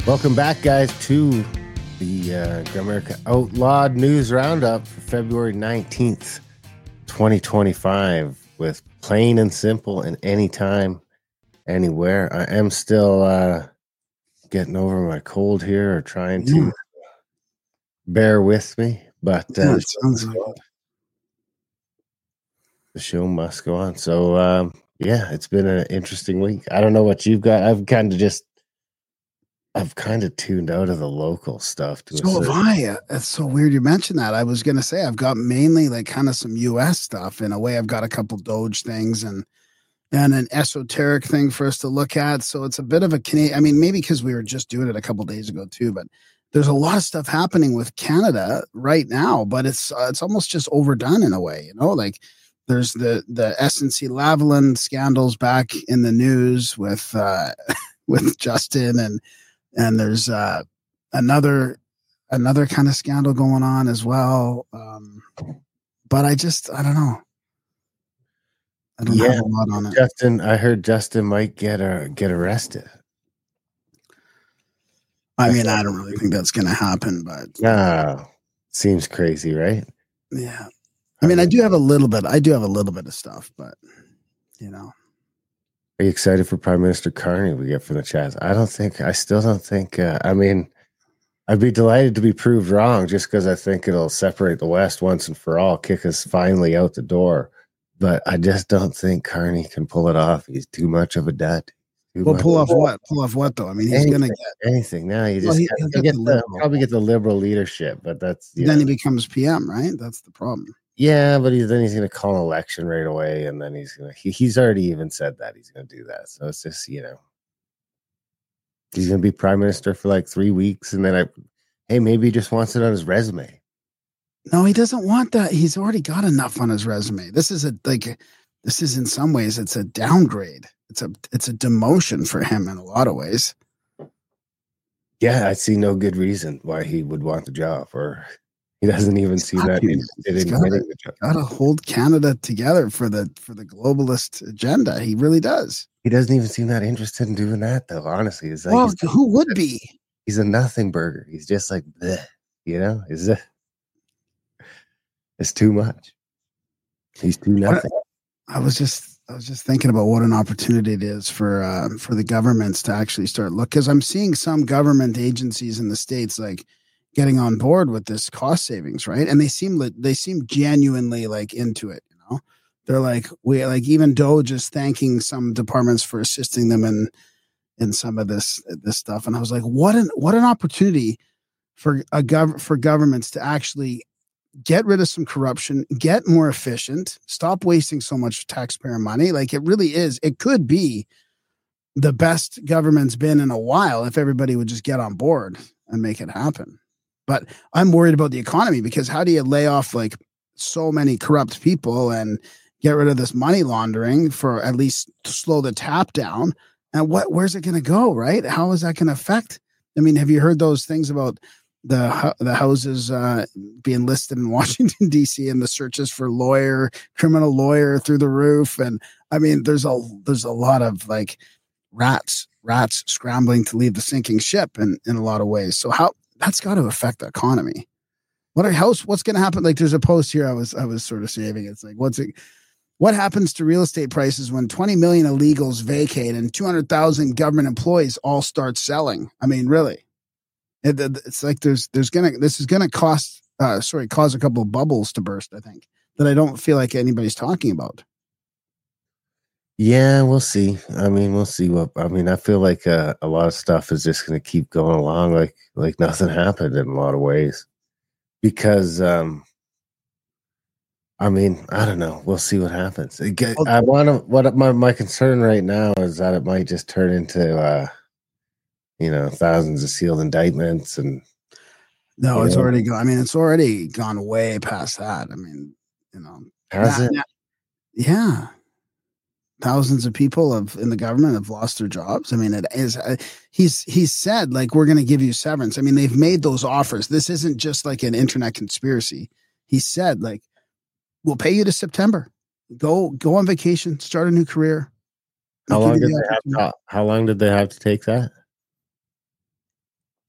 Welcome back, guys, to the Grimerica Outlawed News Roundup for February 19th, 2025, with Plain and Simple and Anytime, Anywhere. I am still getting over my cold here or trying to bear with me, but it sounds like it. The show must go on. So, it's been an interesting week. I don't know what you've got. I've kind of tuned out of the local stuff. So have I. It's so weird you mentioned that. I was going to say I've got mainly like kind of some U.S. stuff. In a way, I've got a couple Doge things and an esoteric thing for us to look at. So it's a bit of a Canadian. I mean, maybe because we were just doing it a couple days ago too, but there's a lot of stuff happening with Canada right now. But it's almost just overdone in a way, like. There's the SNC Lavalin scandals back in the news with with Justin and there's another kind of scandal going on as well. But I don't know. I don't have a lot on it. I heard Justin might get arrested. I mean, I don't really think that's going to happen, but seems crazy, right? Yeah. I mean, I do have a little bit of stuff, but Are you excited for Prime Minister Carney we get from the chat? I still don't think, I mean, I'd be delighted to be proved wrong just because I think it'll separate the West once and for all, kick us finally out the door. But I just don't think Carney can pull it off. He's too much of a dud. Pull off what? Pull off what though? I mean, he's going to get anything now. You just probably get the liberal leadership, but that's then he becomes PM, right? That's the problem. Yeah, but then he's going to call an election right away, and then he's already even said that he's going to do that. So it's just he's going to be prime minister for like 3 weeks, and then maybe he just wants it on his resume. No, he doesn't want that. He's already got enough on his resume. This is in some ways it's a downgrade. It's a demotion for him in a lot of ways. Yeah, I see no good reason why he would want the job, or he doesn't even see that interested in getting the job. Got to hold Canada together for the globalist agenda. He really does. He doesn't even seem that interested in doing that, though. Honestly, it's like, well, who would be? He's a nothing burger. He's just like, bleh, it's too much. He's too nothing. I was just thinking about what an opportunity it is for the governments to actually start because I'm seeing some government agencies in the States like getting on board with this cost savings, right? And they seem genuinely like into it. They're like even Doge is thanking some departments for assisting them in some of this stuff. And I was like, what an opportunity for governments to actually get rid of some corruption, get more efficient, stop wasting so much taxpayer money. Like it could be the best government's been in a while if everybody would just get on board and make it happen. But I'm worried about the economy because how do you lay off like so many corrupt people and get rid of this money laundering for at least to slow the tap down? And where's it going to go, right? How is that going to affect? I mean, have you heard those things about the houses being listed in Washington, D.C. and the searches for criminal lawyer through the roof? And I mean, there's a lot of like rats scrambling to leave the sinking ship in a lot of ways. So that's got to affect the economy. What's going to happen? Like there's a post here. I was sort of saving. It's like, what happens to real estate prices when 20 million illegals vacate and 200,000 government employees all start selling? I mean, really, it's like this is going to cause a couple of bubbles to burst. I think that I don't feel like anybody's talking about. Yeah, we'll see. I mean, we'll see I feel like a lot of stuff is just going to keep going along like nothing happened in a lot of ways because, I don't know. We'll see what happens. My concern right now is that it might just turn into, thousands of sealed indictments and. No, it's already gone. I mean, it's already gone way past that. I mean, Has it? Yeah. Thousands of people in the government have lost their jobs. I mean, it is. He's said like we're going to give you severance. I mean, they've made those offers. This isn't just like an internet conspiracy. He said like we'll pay you to September. Go on vacation. Start a new career. How long did they have to take that?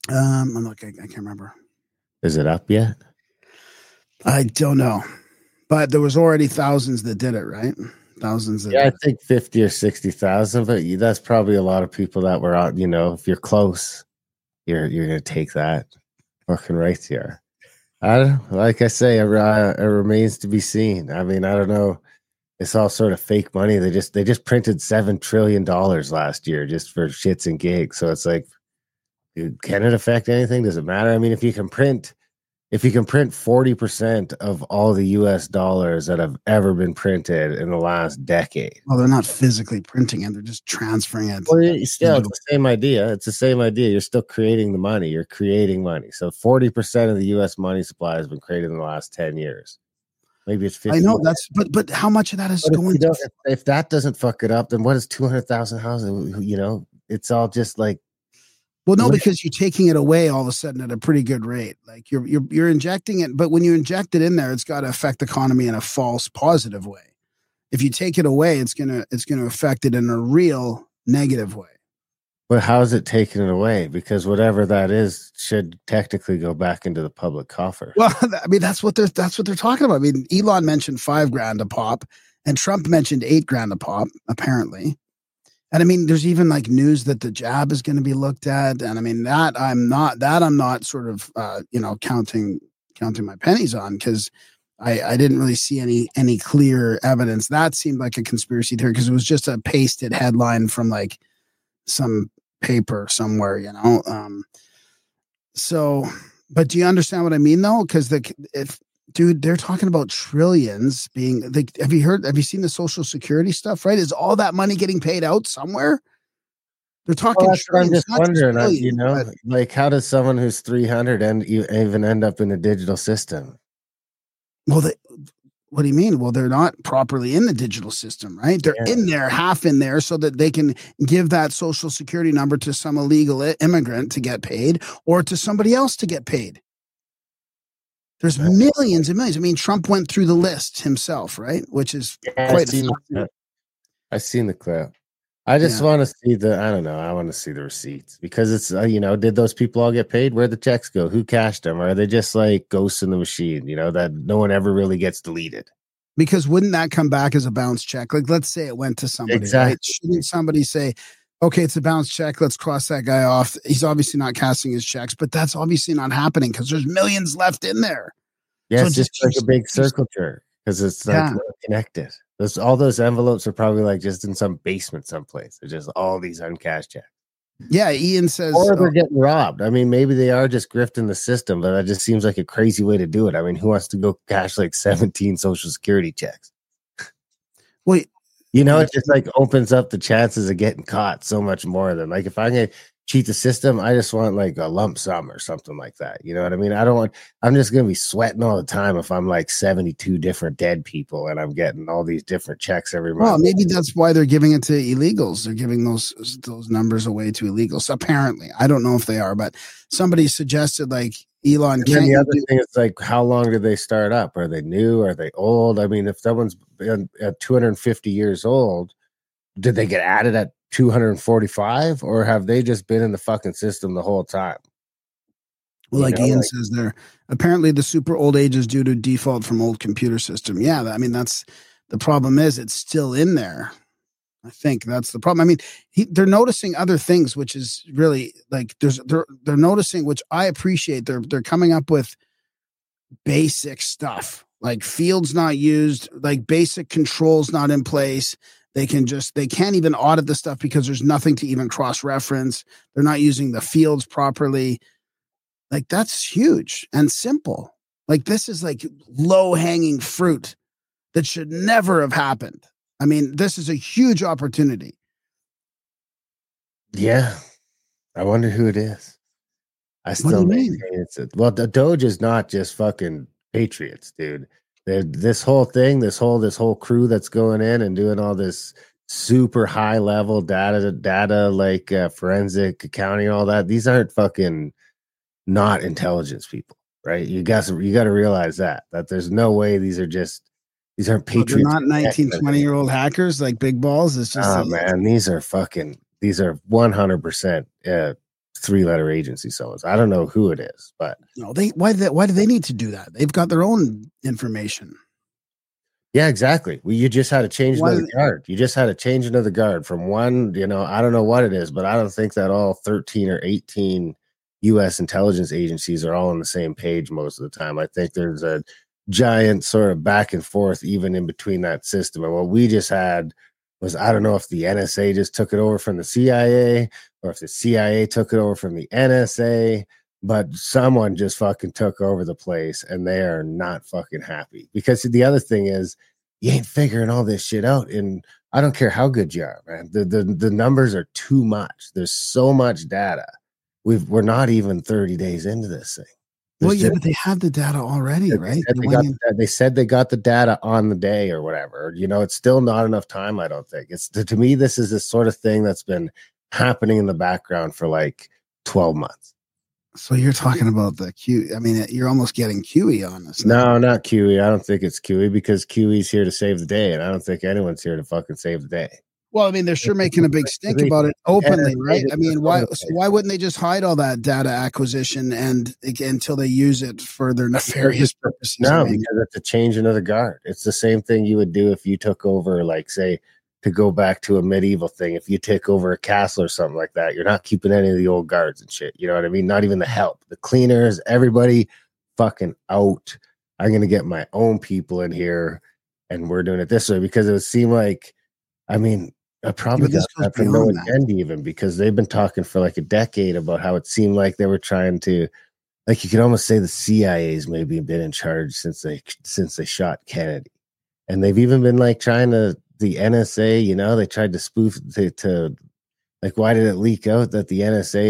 I'm like, I can't remember. Is it up yet? I don't know, but there was already thousands that did it, right? Thousands that Yeah, I did it. think 50 or 60,000, but that's probably a lot of people that were out, if you're close, you're gonna take that fucking right here. I don't like I say, it remains to be seen. I mean, I don't know. It's all sort of fake money. They just printed $7 trillion last year just for shits and gigs. So it's like, dude, can it affect anything? Does it matter? I mean, if you can print 40% of all the US dollars that have ever been printed in the last decade. Well, they're not physically printing it; they're just transferring it. Well, it's the same idea. It's the same idea. You're still creating the money. You're creating money. So 40% of the US money supply has been created in the last 10 years. Maybe it's 50. I know that's, but how much of that is going to? If that doesn't fuck it up, then what is 200,000 houses? It's all just like, Well, no, because you're taking it away all of a sudden at a pretty good rate. Like you're injecting it, but when you inject it in there, it's got to affect the economy in a false positive way. If you take it away, it's gonna affect it in a real negative way. but how is it taking it away? Because whatever that is should technically go back into the public coffer. Well, I mean that's what they're talking about. I mean, Elon mentioned $5,000 a pop, and Trump mentioned $8,000 a pop, apparently. And I mean, there's even like news that the jab is going to be looked at, and I mean that I'm not sort of counting my pennies on, because I didn't really see any clear evidence. That seemed like a conspiracy theory because it was just a pasted headline from like some paper somewhere, So, but do you understand what I mean though? Because dude, they're talking about trillions being like, have you seen the Social Security stuff, right? Is all that money getting paid out somewhere? They're talking I'm just wondering, trillions, like, how does someone who's 300 even end up in a digital system? Well, what do you mean? Well, they're not properly in the digital system, right? They're in there, half in there, so that they can give that Social Security number to some illegal immigrant to get paid, or to somebody else to get paid. There's millions and millions. I mean, Trump went through the list himself, right? Which is quite. I've seen the clip. I just want to see I don't know. I want to see the receipts, because it's, did those people all get paid? Where'd the checks go? Who cashed them? Or are they just like ghosts in the machine, that no one ever really gets deleted? Because wouldn't that come back as a bounce check? Like, let's say it went to somebody, exactly. Right? Shouldn't somebody say, okay, it's a bounce check, let's cross that guy off. He's obviously not casting his checks, but that's obviously not happening because there's millions left in there. Yeah, so it's just like a big circle jerk, because it's like connected. All those envelopes are probably like just in some basement someplace. They're just all these uncashed checks. Yeah, Ian says, or they're getting robbed. I mean, maybe they are just grifting the system, but that just seems like a crazy way to do it. I mean, who wants to go cash like 17 Social Security checks? Wait, it just like opens up the chances of getting caught so much more than, like, if I'm gonna cheat the system, I just want like a lump sum or something like that. You know what I mean? I'm just going to be sweating all the time if I'm like 72 different dead people and I'm getting all these different checks every month. Well, maybe that's why they're giving it to illegals. They're giving those numbers away to illegals. Apparently, I don't know if they are, but somebody suggested like Elon. And the other thing is, like, how long did they start up? Are they new? Are they old? I mean, if someone's been 250 years old, did they get added at 245, or have they just been in the fucking system the whole time? Well, like Ian says there, apparently the super old age is due to default from old computer system. Yeah, I mean, that's the problem, is it's still in there. I think that's the problem. I mean, they're noticing other things, which is really like they're noticing, which I appreciate. They're coming up with basic stuff, like fields not used, like basic controls not in place. They can't even audit the stuff because there's nothing to even cross-reference. They're not using the fields properly. Like, that's huge and simple. Like, this is like low-hanging fruit that should never have happened. I mean, this is a huge opportunity. Yeah. I wonder who it is. I still maintain well, the Doge is not just fucking patriots, dude. This whole thing, this whole crew that's going in and doing all this super high level data like forensic accounting, all that. These aren't fucking not intelligence people, right? You got to realize that there's no way these aren't patriots. They're not 19, 20-year-old hackers like big balls. It's just man, these are 100% 3-letter agency. So I don't know who it is, but no, why do they need to do that? They've got their own information. Yeah, exactly. Well, you just had to change another guard. You just had to change another guard from one, I don't know what it is, but I don't think that all 13 or 18 U.S. intelligence agencies are all on the same page most of the time. I think there's a giant sort of back and forth even in between that system. And what we just had was, I don't know if the NSA just took it over from the CIA or if the CIA took it over from the NSA, but someone just fucking took over the place and they are not fucking happy. Because the other thing is, you ain't figuring all this shit out. And I don't care how good you are, man. The numbers are too much. There's so much data. We're not even 30 days into this thing. But they have the data already, right? They said they got the data on the day or whatever. It's still not enough time, I don't think. To me, this is this sort of thing that's been happening in the background for like 12 months. So you're talking about the Q. I mean, you're almost getting QE on this. No, not QE. I don't think it's QE because QE's here to save the day, and I don't think anyone's here to fucking save the day. Well, I mean, they're sure making a big stink about it openly, right? I mean, why wouldn't they just hide all that data acquisition until they use it for their nefarious purposes? No, because it's a change of the guard. It's the same thing you would do if you took over, like, say, to go back to a medieval thing. If you take over a castle or something like that, you're not keeping any of the old guards and shit. You know what I mean? Not even the help, the cleaners, everybody fucking out. I'm going to get my own people in here and we're doing it this way because it would seem like, I mean, I probably got that from no agenda even because they've been talking for like a decade about how it seemed like they were trying to, like, you could almost say the CIA's maybe been in charge since they shot Kennedy. And they've even been like trying to, the NSA, they tried to spoof to like, why did it leak out that the NSA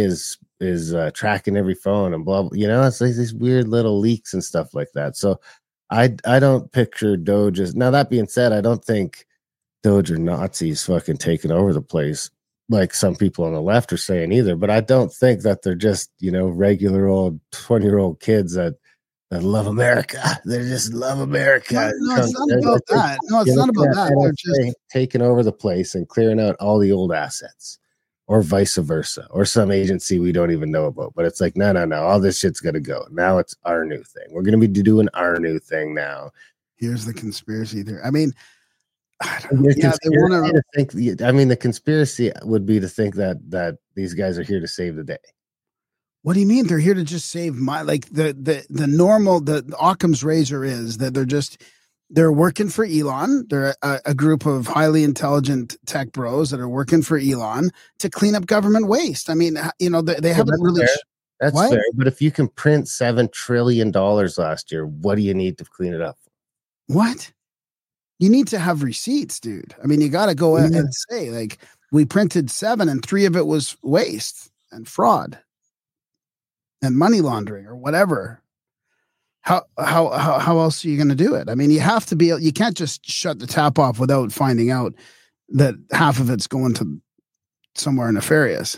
is tracking every phone and blah, blah, it's like these weird little leaks and stuff like that. So I don't picture Doge as, now that being said, I don't think Doge or Nazis fucking taking over the place like some people on the left are saying either, but I don't think that they're just, regular old 20-year-old kids that love America. They just love America. No, it's not about that. No, it's not about that. They're just taking over the place and clearing out all the old assets, or vice versa, or some agency we don't even know about. But it's like, no. All this shit's gonna go. Now it's our new thing. We're gonna be doing our new thing now. Here's the conspiracy theory. I mean, the conspiracy would be to think that these guys are here to save the day. What do you mean they're here to just save the normal, the Occam's razor is that they're working for Elon. They're a group of highly intelligent tech bros that are working for Elon to clean up government waste. I mean, they haven't really. That's fair. But if you can print $7 trillion last year, what do you need to clean it up? What? You need to have receipts, dude. I mean, you got to go out and say, like, we printed 7 and 3 of it was waste and fraud and money laundering or whatever. How else are you going to do it? I mean, you have to you can't just shut the tap off without finding out that half of it's going to somewhere nefarious.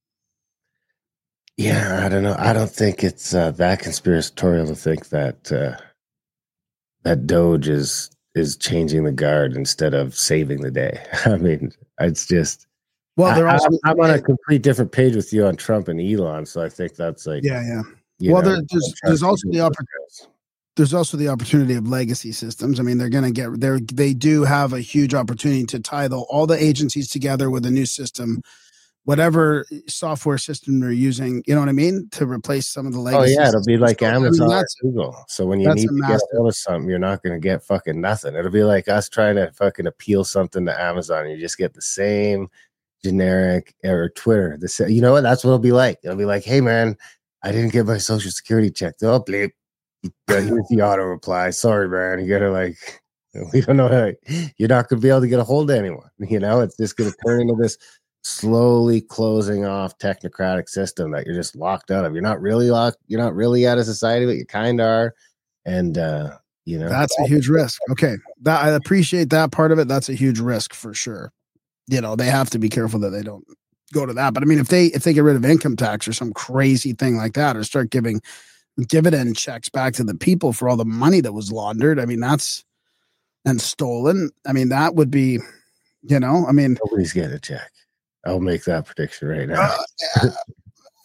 Yeah, I don't know. I don't think it's that conspiratorial to think that that Doge is changing the guard instead of saving the day. I mean, it's just. Well, I'm on a complete different page with you on Trump and Elon, so I think that's like. Yeah. Well, there's also the opportunity. There's also the opportunity of legacy systems. I mean, they're going to get there. They do have a huge opportunity to tie all the agencies together with a new system, whatever software system they're using. You know what I mean? To replace some of the legacy. Oh yeah, it'll be like Amazon or Google. So when you need to get a hold of something, you're not going to get fucking nothing. It'll be like us trying to fucking appeal something to Amazon. You just get the same generic, or Twitter. You know what? That's what it'll be like. It'll be like, hey man, I didn't get my social security checked. Oh, bleep. Here's the auto reply. Sorry, man. You gotta we don't know how you're not gonna be able to get a hold of anyone. It's just gonna turn into this slowly closing off technocratic system that you're just locked out of. You're not really locked. You're not really out of society, but you kind of are. And that's a huge risk. Okay, I appreciate that part of it. That's a huge risk for sure. They have to be careful that they don't go to that. But I mean, if they get rid of income tax or some crazy thing like that, or start giving dividend checks back to the people for all the money that was laundered, I mean, and stolen. I mean, that would be, I mean, nobody's getting a check. I'll make that prediction right now.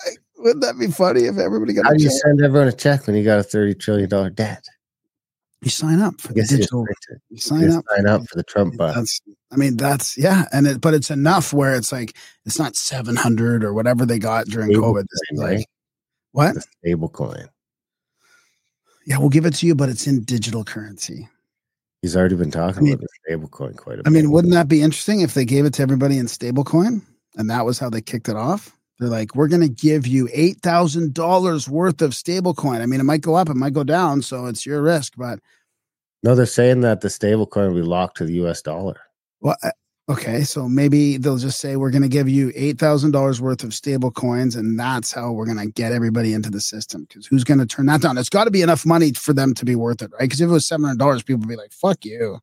Wouldn't that be funny if everybody got How a do you check? send everyone a check when you got a $30 trillion debt? You sign up for the Guess you digital. print it. You sign up. Sign up for the Trump bucks. That's yeah, but it's enough where it's like it's not 700 or whatever they got during COVID. Right? What? The stable coin. Yeah, we'll give it to you, but it's in digital currency. He's already been talking about the stable coin quite a bit. I mean, wouldn't that be interesting if they gave it to everybody in stable coin and that was how they kicked it off? They're like, we're going to give you $8,000 worth of stable coin. I mean, it might go up, it might go down, so it's your risk. But no, they're saying that the stable coin will be locked to the US dollar. Well, okay, so maybe they'll just say we're going to give you $8,000 worth of stable coins, and that's how we're going to get everybody into the system. Because who's going to turn that down? It's got to be enough money for them to be worth it, right? Because if it was $700, people would be like, "Fuck you."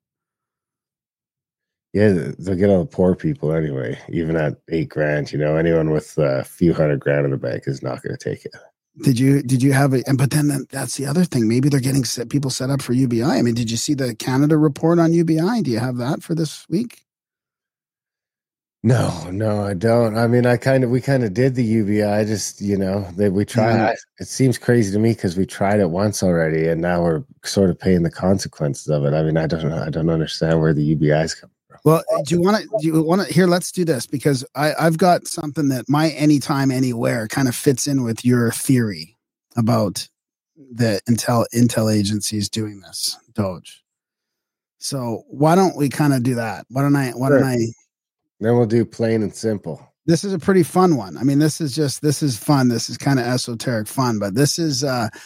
Yeah, they'll get all the poor people anyway. Even at $8,000, anyone with a few $100,000 in the bank is not going to take it. Did you have it? But then that's the other thing. Maybe they're getting people set up for UBI. I mean, did you see the Canada report on UBI? Do you have that for this week? No, I don't. I mean, we kind of did the UBI. I just, we tried. Yeah. It seems crazy to me because we tried it once already, and now we're sort of paying the consequences of it. I mean, I don't understand where the UBIs come from. Well, do you want to here? Let's do this because I've got something that my anytime, anywhere kind of fits in with your theory about the intel agencies doing this, Doge. So why don't we kind of do that? Why don't I? Then we'll do plain and simple. This is a pretty fun one. I mean, this is fun. This is kind of esoteric fun, but this is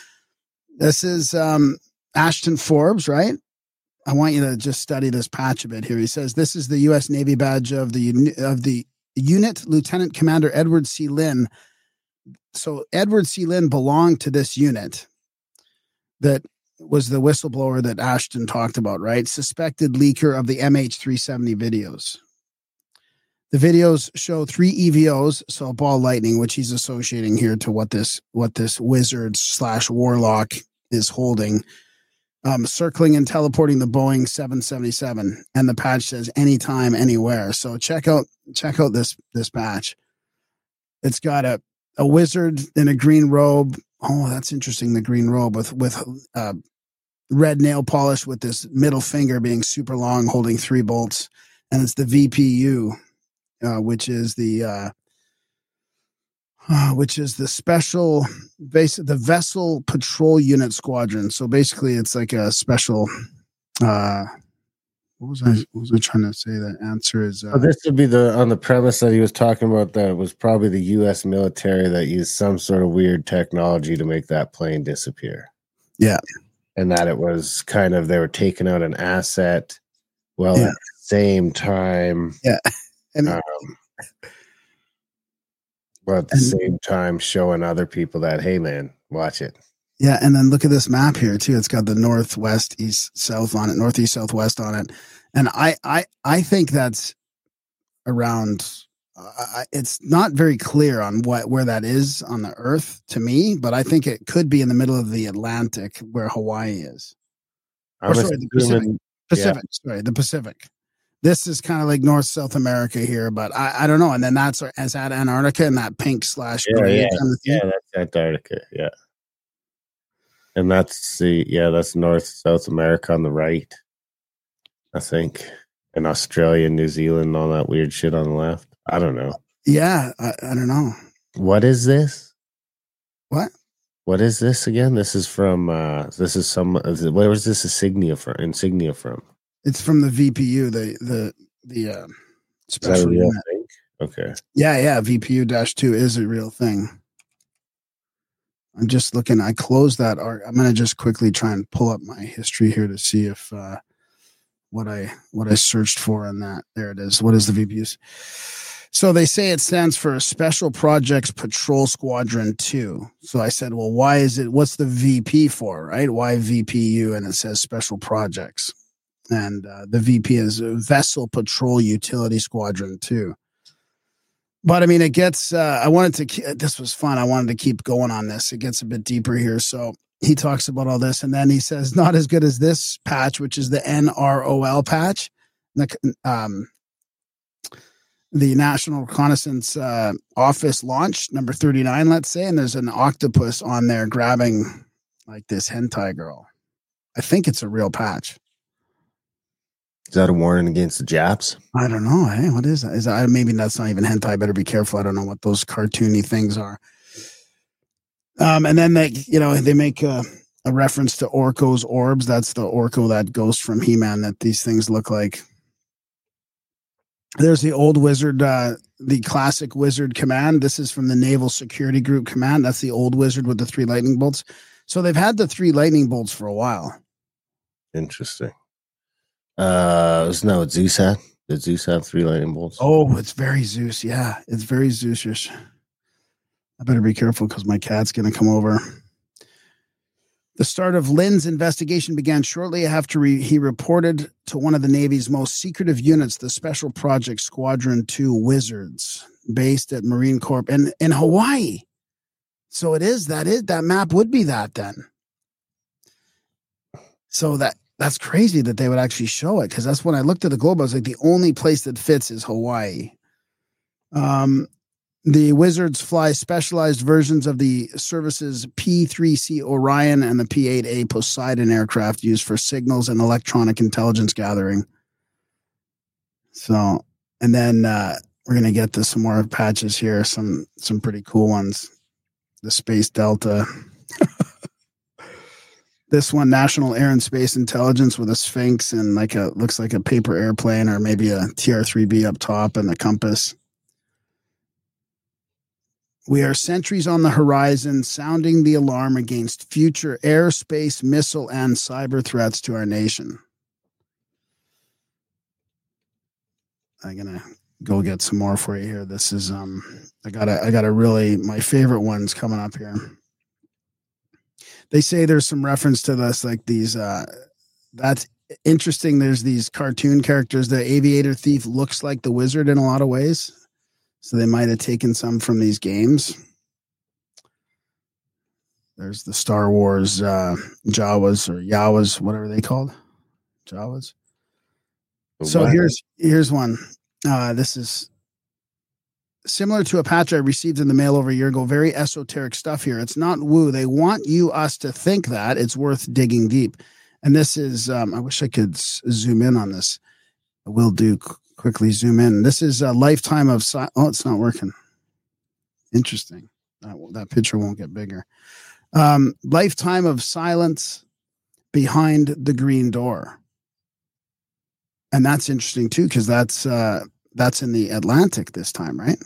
Ashton Forbes, right? I want you to just study this patch a bit here. He says this is the U.S. Navy badge of the unit, Lieutenant Commander Edward C. Lynn. So Edward C. Lynn belonged to this unit that was the whistleblower that Ashton talked about, right? Suspected leaker of the MH370 videos. The videos show 3 EVOs, so a ball lightning, which he's associating here to what this wizard / warlock is holding. Circling and teleporting the Boeing 777, and the patch says anytime, anywhere. So check out this patch. It's got a wizard in a green robe. Oh, that's interesting. The green robe with red nail polish with this middle finger being super long, holding 3 bolts, and it's the VPU, which is the special the Vessel Patrol Unit Squadron. So basically it's like a special what was I trying to say? The answer is this would be on the premise that he was talking about that it was probably the US military that used some sort of weird technology to make that plane disappear. Yeah. And that it was kind of they were taking out an asset at the same time. Yeah. And but at the same time showing other people that, hey man, watch it. Yeah, and then look at this map here too. It's got the northwest, east, south on it, northeast, southwest on it. And I think that's around it's not very clear on where that is on the earth to me, but I think it could be in the middle of the Atlantic where Hawaii is. The Pacific. Sorry, the Pacific. This is kind of like North South America here, but I don't know. And then that's at Antarctica and that pink / gray. Yeah, that's Antarctica. Yeah. And that's that's North South America on the right, I think. And Australia, New Zealand, and all that weird shit on the left. I don't know. Yeah, I don't know. What is this? What? What is this again? This is from where was this insignia from? It's from the VPU, the special unit. Thing? Okay. Yeah. VPU-2 is a real thing. I'm just looking. I closed that art. I'm going to just quickly try and pull up my history here to see if what I searched for on that. There it is. What is the VPUs? So they say it stands for Special Projects Patrol Squadron 2. So I said, well, why is it? What's the VP for, right? Why VPU? And it says Special Projects. And the VP is Vessel Patrol Utility Squadron 2. But I mean, it gets, this was fun. I wanted to keep going on this. It gets a bit deeper here. So he talks about all this. And then he says, not as good as this patch, which is the NROL patch. the National Reconnaissance Office launch, number 39, let's say, and there's an octopus on there grabbing like this hentai girl. I think it's a real patch. Is that a warning against the Japs? I don't know. Hey, what is that? Is that maybe that's not even hentai? Better be careful. I don't know what those cartoony things are. And then they make a reference to Orko's orbs. That's the Orko, that ghost from He-Man that these things look like. There's the old wizard, the classic wizard command. This is from the Naval Security Group command. That's the old wizard with the 3 lightning bolts. So they've had the 3 lightning bolts for a while. Interesting. Isn't that what Zeus had? Did Zeus have 3 lightning bolts? Oh, it's very Zeus. Yeah, it's very Zeus-ish. I better be careful because my cat's going to come over. The start of Lynn's investigation began shortly after he reported to one of the Navy's most secretive units, the Special Project Squadron 2 Wizards, based at Marine Corps in Hawaii. So that map would be that then. So that's crazy that they would actually show it, because that's when I looked at the globe, I was like, the only place that fits is Hawaii. The Wizards fly specialized versions of the service's P-3C Orion and the P-8A Poseidon aircraft used for signals and electronic intelligence gathering. So, and then we're going to get to some more patches here, some pretty cool ones. The Space Delta. This one, National Air and Space Intelligence, with a Sphinx and looks like a paper airplane, or maybe a TR-3B up top and a compass. We are sentries on the horizon, sounding the alarm against future airspace, missile, and cyber threats to our nation. I'm gonna go get some more for you here. This is I got a really, my favorite ones coming up here. They say there's some reference to this, like these. That's interesting. There's these cartoon characters. The aviator thief looks like the wizard in a lot of ways. So they might have taken some from these games. There's the Star Wars Jawas or Yawas, whatever they called. Jawas. So here's one. This is similar to a patch I received in the mail over a year ago. Very esoteric stuff here. It's not woo. They want us to think that. It's worth digging deep. And this is, I wish I could zoom in on this. I will do quickly zoom in. This is a lifetime of oh, it's not working. Interesting. That picture won't get bigger. Lifetime of silence behind the green door. And that's interesting too, because that's in the Atlantic this time, right?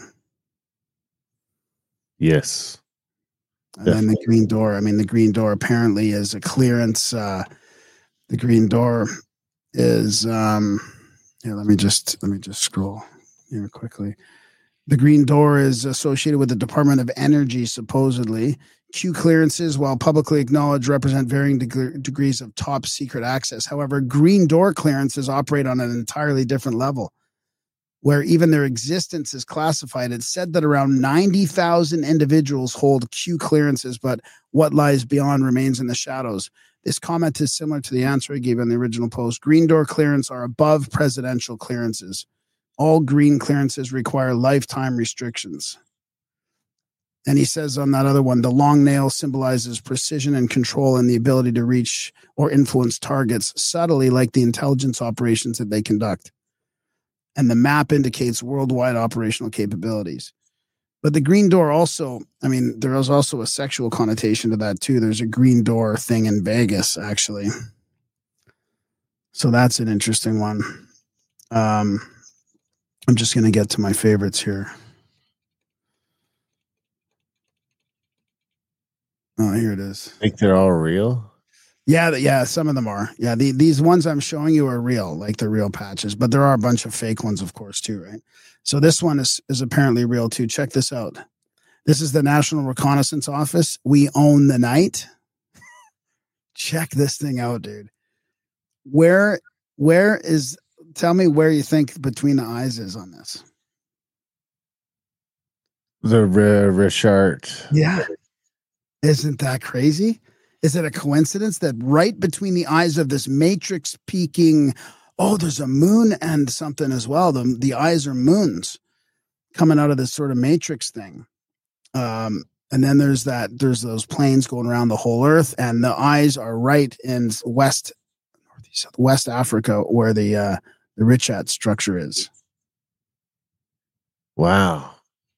Yes. And then the green door. I mean, the green door apparently is a clearance. The green door is here, let me just scroll here quickly. The green door is associated with the Department of Energy, supposedly. Q clearances, while publicly acknowledged, represent varying degrees of top secret access. However, green door clearances operate on an entirely different level, where even their existence is classified. It's said that around 90,000 individuals hold Q clearances, but what lies beyond remains in the shadows. This comment is similar to the answer I gave in the original post. Green door clearance are above presidential clearances. All green clearances require lifetime restrictions. And he says on that other one, the long nail symbolizes precision and control and the ability to reach or influence targets subtly, like the intelligence operations that they conduct. And the map indicates worldwide operational capabilities. But the green door also, I mean, there is also a sexual connotation to that too. There's a green door thing in Vegas, actually. So that's an interesting one. I'm just going to get to my favorites here. Oh, here it is. I think they're all real? Yeah, some of them are. Yeah, these ones I'm showing you are real, like the real patches. But there are a bunch of fake ones, of course, too, right? So this one is apparently real, too. Check this out. This is the National Reconnaissance Office. We own the night. Check this thing out, dude. Where is... Tell me where you think between the eyes is on this. The Richard. Yeah. Isn't that crazy? Is it a coincidence that right between the eyes of this matrix peaking, oh, there's a moon and something as well. The eyes are moons. coming out of this sort of matrix thing. And then there's those planes going around the whole Earth, and the eyes are right in West Africa, where the Richat structure is. Wow.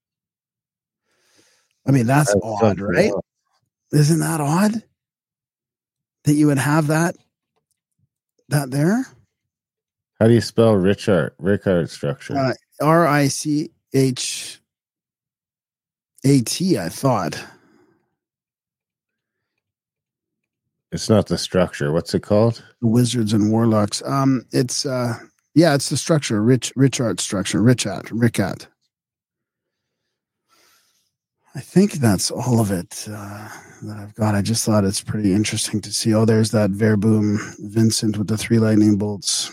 I mean, that's odd, right? Odd. Isn't that odd that you would have that there? How do you spell Richat structure? RICHAT, I thought. It's not the structure. What's it called? The Wizards and Warlocks. It's it's the structure. Richat structure. Richat. I think that's all of it that I've got. I just thought it's pretty interesting to see. Oh, there's that Verboom Vincent with the 3 lightning bolts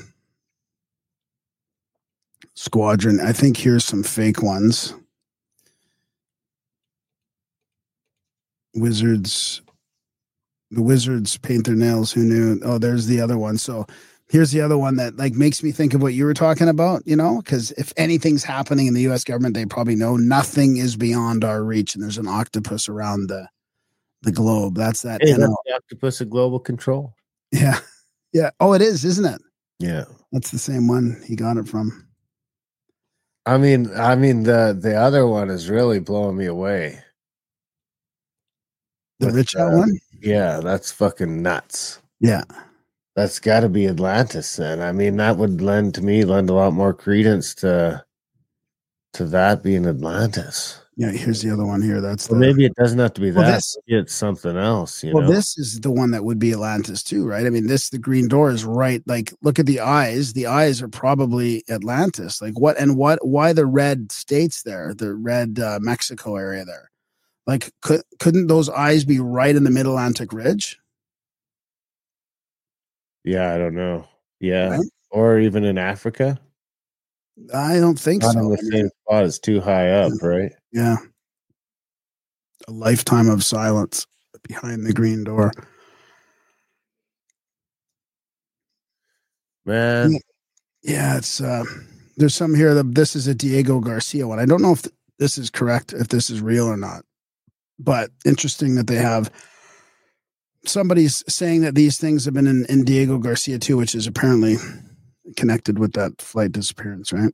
squadron. I think here's some fake ones. Wizards. The Wizards paint their nails. Who knew? Oh, there's the other one. So here's the other one that like makes me think of what you were talking about, because if anything's happening in the U.S. government, they probably know nothing is beyond our reach, and there's an octopus around the globe. That's that. Hey, that's the octopus of global control. Yeah. Yeah. Oh, it is, isn't it? Yeah. That's the same one he got it from. I mean, the other one is really blowing me away. The Richat one? Yeah, that's fucking nuts. Yeah. That's got to be Atlantis then. I mean, that would lend a lot more credence to that being Atlantis. Yeah, here's the other one here. That's maybe it doesn't have to be that. Maybe it's something else, you know. This is the one that would be Atlantis too, right? I mean, the green door is right. Like, look at the eyes. The eyes are probably Atlantis. Like, why the red states there? The red Mexico area there. Like, couldn't those eyes be right in the Mid-Atlantic Ridge? Yeah, I don't know. Yeah, right? Or even in Africa. I don't think so. Not in the same spot. It's too high up, right? Yeah. A lifetime of silence behind the green door. Man. Yeah, it's there's some here that this is a Diego Garcia one. I don't know if this is correct, if this is real or not. But interesting that they have somebody's saying that these things have been in Diego Garcia too, which is apparently connected with that flight disappearance, right?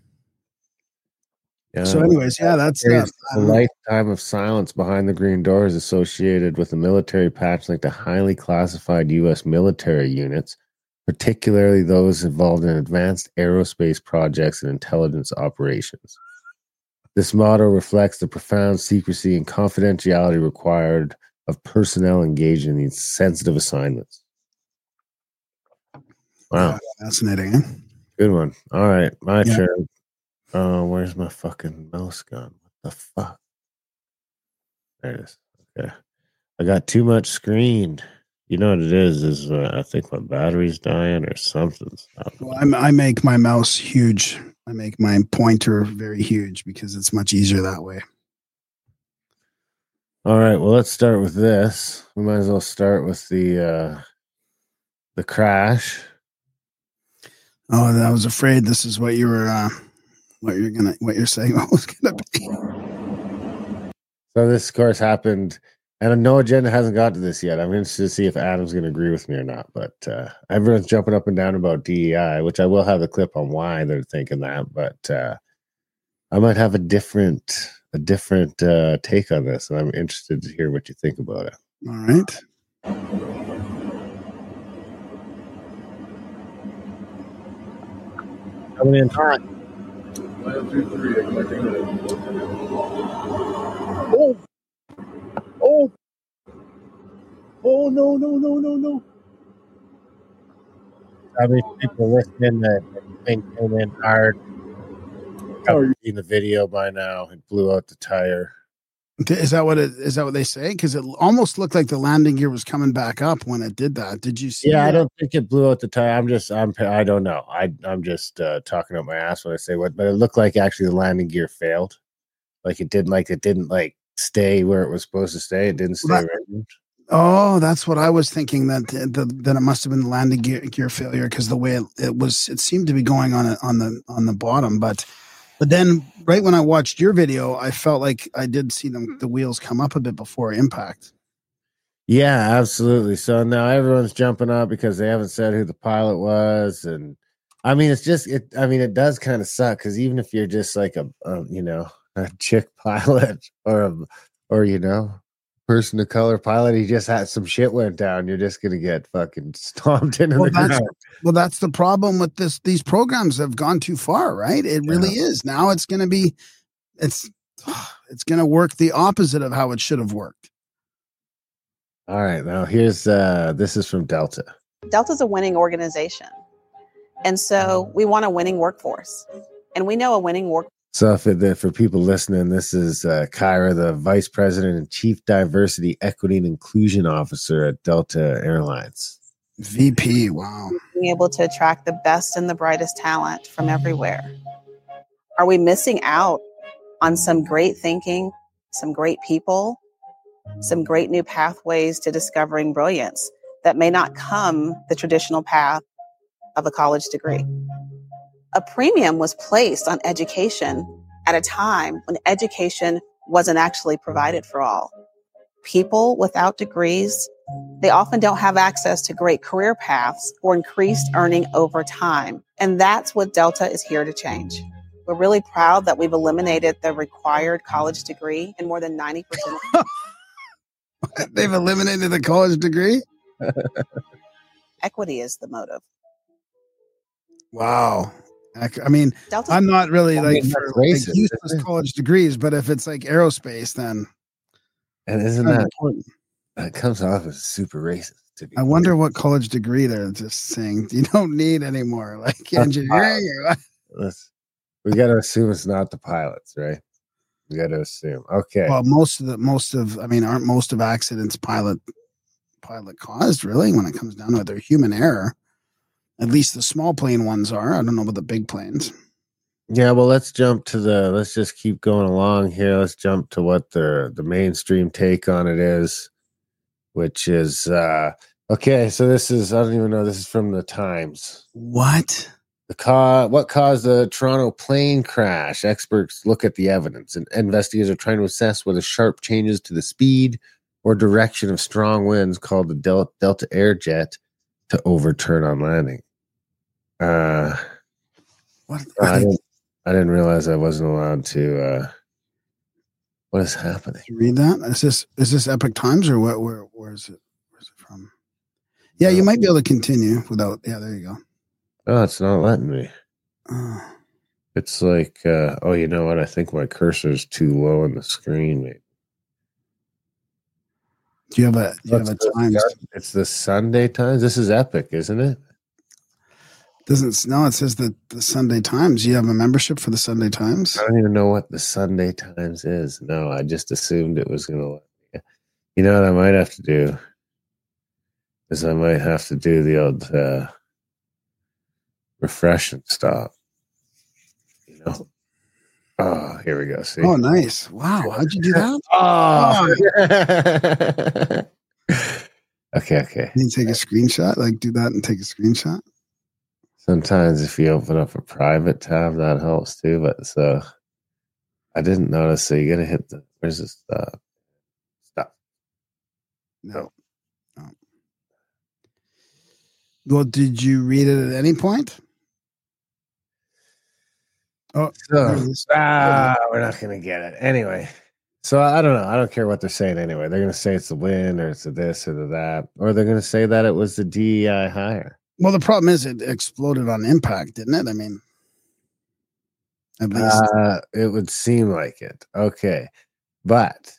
Yeah. So anyways, that's a lifetime of silence behind the green doors associated with a military patch linked to highly classified U.S. military units, particularly those involved in advanced aerospace projects and intelligence operations. This motto reflects the profound secrecy and confidentiality required of personnel engaged in these sensitive assignments. Wow. Fascinating, eh? Good one. All right. My turn. Where's my fucking mouse gone? What the fuck? There it is. Okay. I got too much screen. You know what it is I think my battery's dying or something. Well, I make my mouse huge. I make my pointer very huge because it's much easier that way. All right. Well, let's start with this. We might as well start with the crash. Oh, I was afraid this is what you were what you're saying was gonna be. So this, of course, happened, and no agenda hasn't got to this yet. I'm interested to see if Adam's going to agree with me or not. But everyone's jumping up and down about DEI, which I will have a clip on why they're thinking that. But I might have a different take on this, and I'm interested to hear what you think about it. All right. Coming in hot. 1, 2, 3. Oh, no. I mean, people listening that thing came in hard. Probably seen the video by now. It blew out the tire. Is that what they say? Because it almost looked like the landing gear was coming back up when it did that. Did you see? Yeah, I don't think it blew out the tire. I don't know. I'm just talking out my ass when I say what, but it looked like actually the landing gear failed. It didn't stay where it was supposed to stay. It didn't stay right. Oh, that's what I was thinking, that it must have been the landing gear failure because the way it seemed to be going on the bottom, but But then right when I watched your video, I felt like I did see the wheels come up a bit before impact. Yeah, absolutely. So now everyone's jumping up because they haven't said who the pilot was, and I mean, it's just it. I mean, it does kind of suck because even if you're just like a a chick pilot or person of color pilot, he just had some shit went down. You're just gonna get fucking stomped into the ground. Well, that's the problem with this. These programs have gone too far, right? It really is. Now it's going to be, it's going to work the opposite of how it should have worked. All right, now here's this is from Delta. Delta's a winning organization, and so we want a winning workforce, and we know a winning work. So for people listening, this is Kyra, the Vice President and Chief Diversity, Equity, and Inclusion Officer at Delta Airlines. VP, wow. Being able to attract the best and the brightest talent from everywhere. Are we missing out on some great thinking, some great people, some great new pathways to discovering brilliance that may not come the traditional path of a college degree? A premium was placed on education at a time when education wasn't actually provided for all. People without degrees, they often don't have access to great career paths or increased earning over time. And that's what Delta is here to change. We're really proud that we've eliminated the required college degree in more than 90% of They've eliminated the college degree? Equity is the motive. Wow. I mean, Delta's I'm not really like racist, useless college degrees, but if it's like aerospace, then and isn't that important? It comes off as super racist. I wonder what college degree they're just saying you don't need anymore, like engineering or what? We got to assume it's not the pilots, right? We got to assume. Okay. Well, aren't most of accidents pilot caused, really, when it comes down to it? They're human error. At least the small plane ones are. I don't know about the big planes. Yeah, well, let's just keep going along here. Let's jump to what the mainstream take on it is, which is, okay, so this is, I don't even know, this is from the Times. What? What caused the Toronto plane crash? Experts look at the evidence, and investigators are trying to assess whether sharp changes to the speed or direction of strong winds called the Delta Airjet to overturn on landing. What? I didn't realize I wasn't allowed to. What is happening? Did you read that? Is this Epic Times or what? Where is it? Where's it from? Yeah, you might be able to continue without. Yeah, there you go. Oh, it's not letting me. It's like, oh, you know what? I think my cursor's too low on the screen. Maybe. Do you have a Times? It's the Sunday Times. This is Epic, isn't it? No, it says the Sunday Times. You have a membership for the Sunday Times? I don't even know what the Sunday Times is. No, I just assumed it was going to let me. You know what I might have to do? Is I might have to do the old refresh and stop. You know? Oh, here we go. See? Oh, nice. Wow. How'd you do that? Okay. Can you take a screenshot? Like do that and take a screenshot? Sometimes if you open up a private tab, that helps too. But so I didn't notice. So you got to hit where's the stop? Stop. No. Well, did you read it at any point? Oh, so, we're not going to get it. Anyway, so I don't know. I don't care what they're saying anyway. They're going to say it's the win or it's the this or the that. Or they're going to say that it was the DEI hire. Well, the problem is it exploded on impact, didn't it? I mean, at least. It would seem like it. Okay. But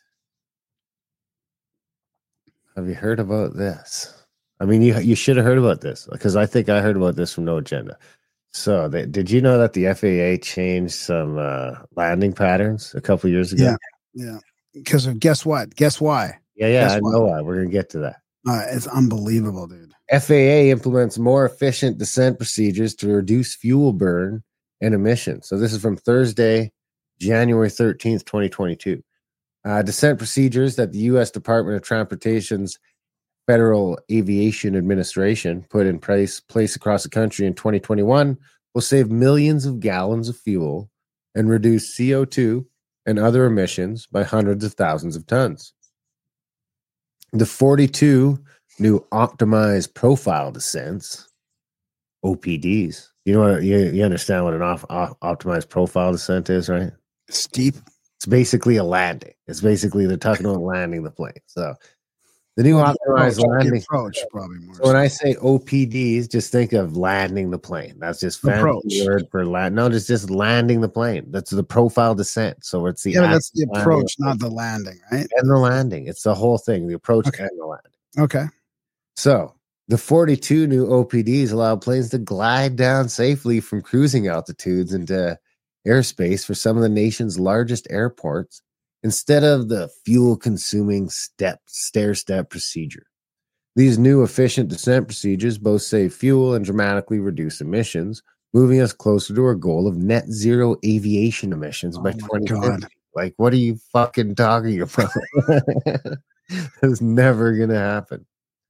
have you heard about this? I mean, you should have heard about this because I think I heard about this from No Agenda. So, did you know that the FAA changed some landing patterns a couple years ago? Yeah. Because of guess what? Guess why? Yeah. I know why. We're gonna get to that. It's unbelievable, dude. FAA implements more efficient descent procedures to reduce fuel burn and emissions. So, this is from Thursday, January 13th, 2022. Descent procedures that the U.S. Department of Transportation's Federal Aviation Administration put in place across the country in 2021 will save millions of gallons of fuel and reduce CO2 and other emissions by hundreds of thousands of tons. The 42 new optimized profile descents, OPDs. You know what? You understand what an optimized profile descent is, right? Steep. It's basically a landing. It's basically they're talking about landing the plane. So the new optimized landing approach, probably more. So when I say OPDs, just think of landing the plane. That's just fancy word for land. No, it's just landing the plane. That's the profile descent. So it's the that's the approach, not the landing, right? And the landing. It's the whole thing, the approach and the landing. Okay. So the 42 new OPDs allow planes to glide down safely from cruising altitudes into airspace for some of the nation's largest airports instead of the fuel-consuming stair-step procedure. These new efficient descent procedures both save fuel and dramatically reduce emissions, moving us closer to our goal of net zero aviation emissions by 2050. Like, what are you fucking talking about? It's never going to happen.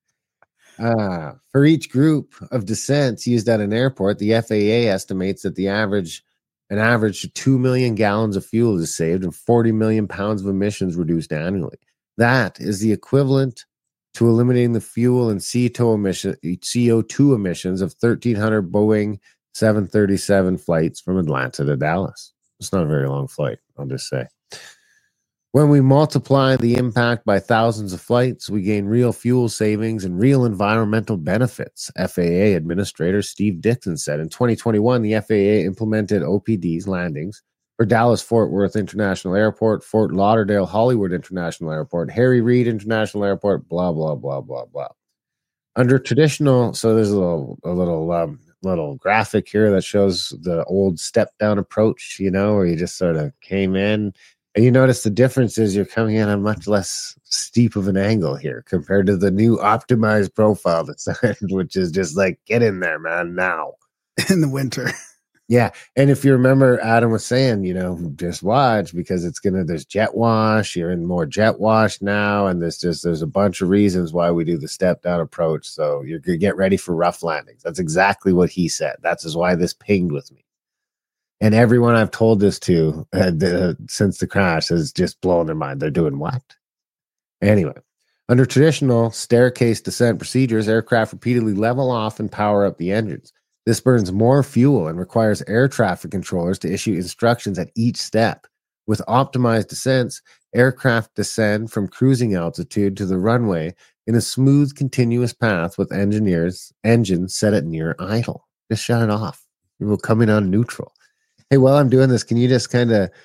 For each group of descents used at an airport, the FAA estimates that an average of 2 million gallons of fuel is saved and 40 million pounds of emissions reduced annually. That is the equivalent to eliminating the fuel and CO2 emissions of 1,300 Boeing 737 flights from Atlanta to Dallas. It's not a very long flight, I'll just say. When we multiply the impact by thousands of flights, we gain real fuel savings and real environmental benefits, FAA Administrator Steve Dixon said. In 2021, the FAA implemented OPD's landings for Dallas-Fort Worth International Airport, Fort Lauderdale Hollywood International Airport, Harry Reid International Airport, blah, blah, blah, blah, blah. Under traditional, so there's a little graphic here that shows the old step-down approach, where you just sort of came in. And you notice the difference is you're coming in on much less steep of an angle here compared to the new optimized profile design, which is just like, get in there, man, now. In the winter. Yeah. And if you remember, Adam was saying, just watch because there's jet wash. You're in more jet wash now. And there's a bunch of reasons why we do the step down approach. So you're going to get ready for rough landings. That's exactly what he said. That's why this pinged with me. And everyone I've told this to since the crash has just blown their mind. They're doing what? Anyway, under traditional staircase descent procedures, aircraft repeatedly level off and power up the engines. This burns more fuel and requires air traffic controllers to issue instructions at each step. With optimized descents, aircraft descend from cruising altitude to the runway in a smooth, continuous path with engines set at near idle. Just shut it off. You will come in on neutral. Hey, while I'm doing this, can you just kind of,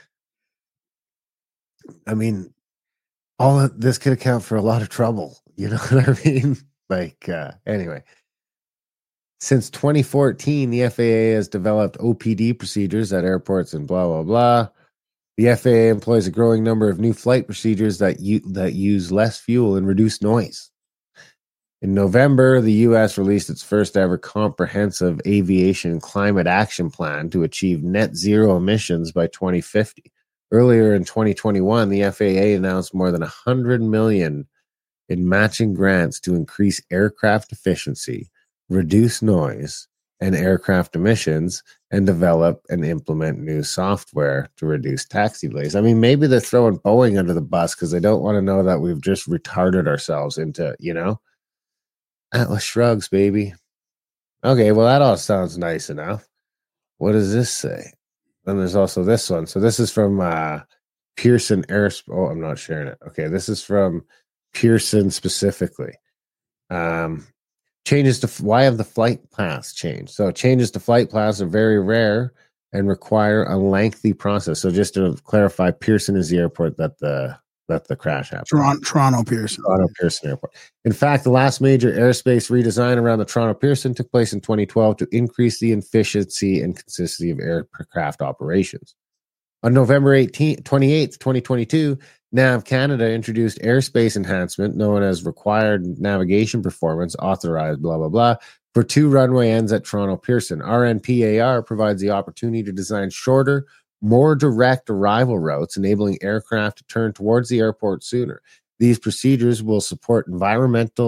all of this could account for a lot of trouble. You know what I mean? Anyway. Since 2014, the FAA has developed OPD procedures at airports and blah, blah, blah. The FAA employs a growing number of new flight procedures that use less fuel and reduce noise. In November, the U.S. released its first ever comprehensive aviation climate action plan to achieve net zero emissions by 2050. Earlier in 2021, the FAA announced more than $100 million in matching grants to increase aircraft efficiency, reduce noise and aircraft emissions, and develop and implement new software to reduce taxi delays. Maybe they're throwing Boeing under the bus because they don't want to know that we've just retarded ourselves into, Atlas shrugs, baby. Okay, well, that all sounds nice enough. What does this say? Then there's also this one. So this is from Pearson Aerospace. Oh, I'm not sharing it. Okay, this is from Pearson specifically. Changes to why have the flight paths changed? So changes to flight paths are very rare and require a lengthy process. So just to clarify, Pearson is the airport that the crash happened. Toronto Pearson. Toronto Pearson Airport. In fact, the last major airspace redesign around the Toronto Pearson took place in 2012 to increase the efficiency and consistency of aircraft operations. On November 28th, 2022, NAV Canada introduced airspace enhancement known as required navigation performance authorized blah, blah, blah for 2 runway ends at Toronto Pearson. RNPAR provides the opportunity to design shorter, more direct arrival routes, enabling aircraft to turn towards the airport sooner. These procedures will support environmental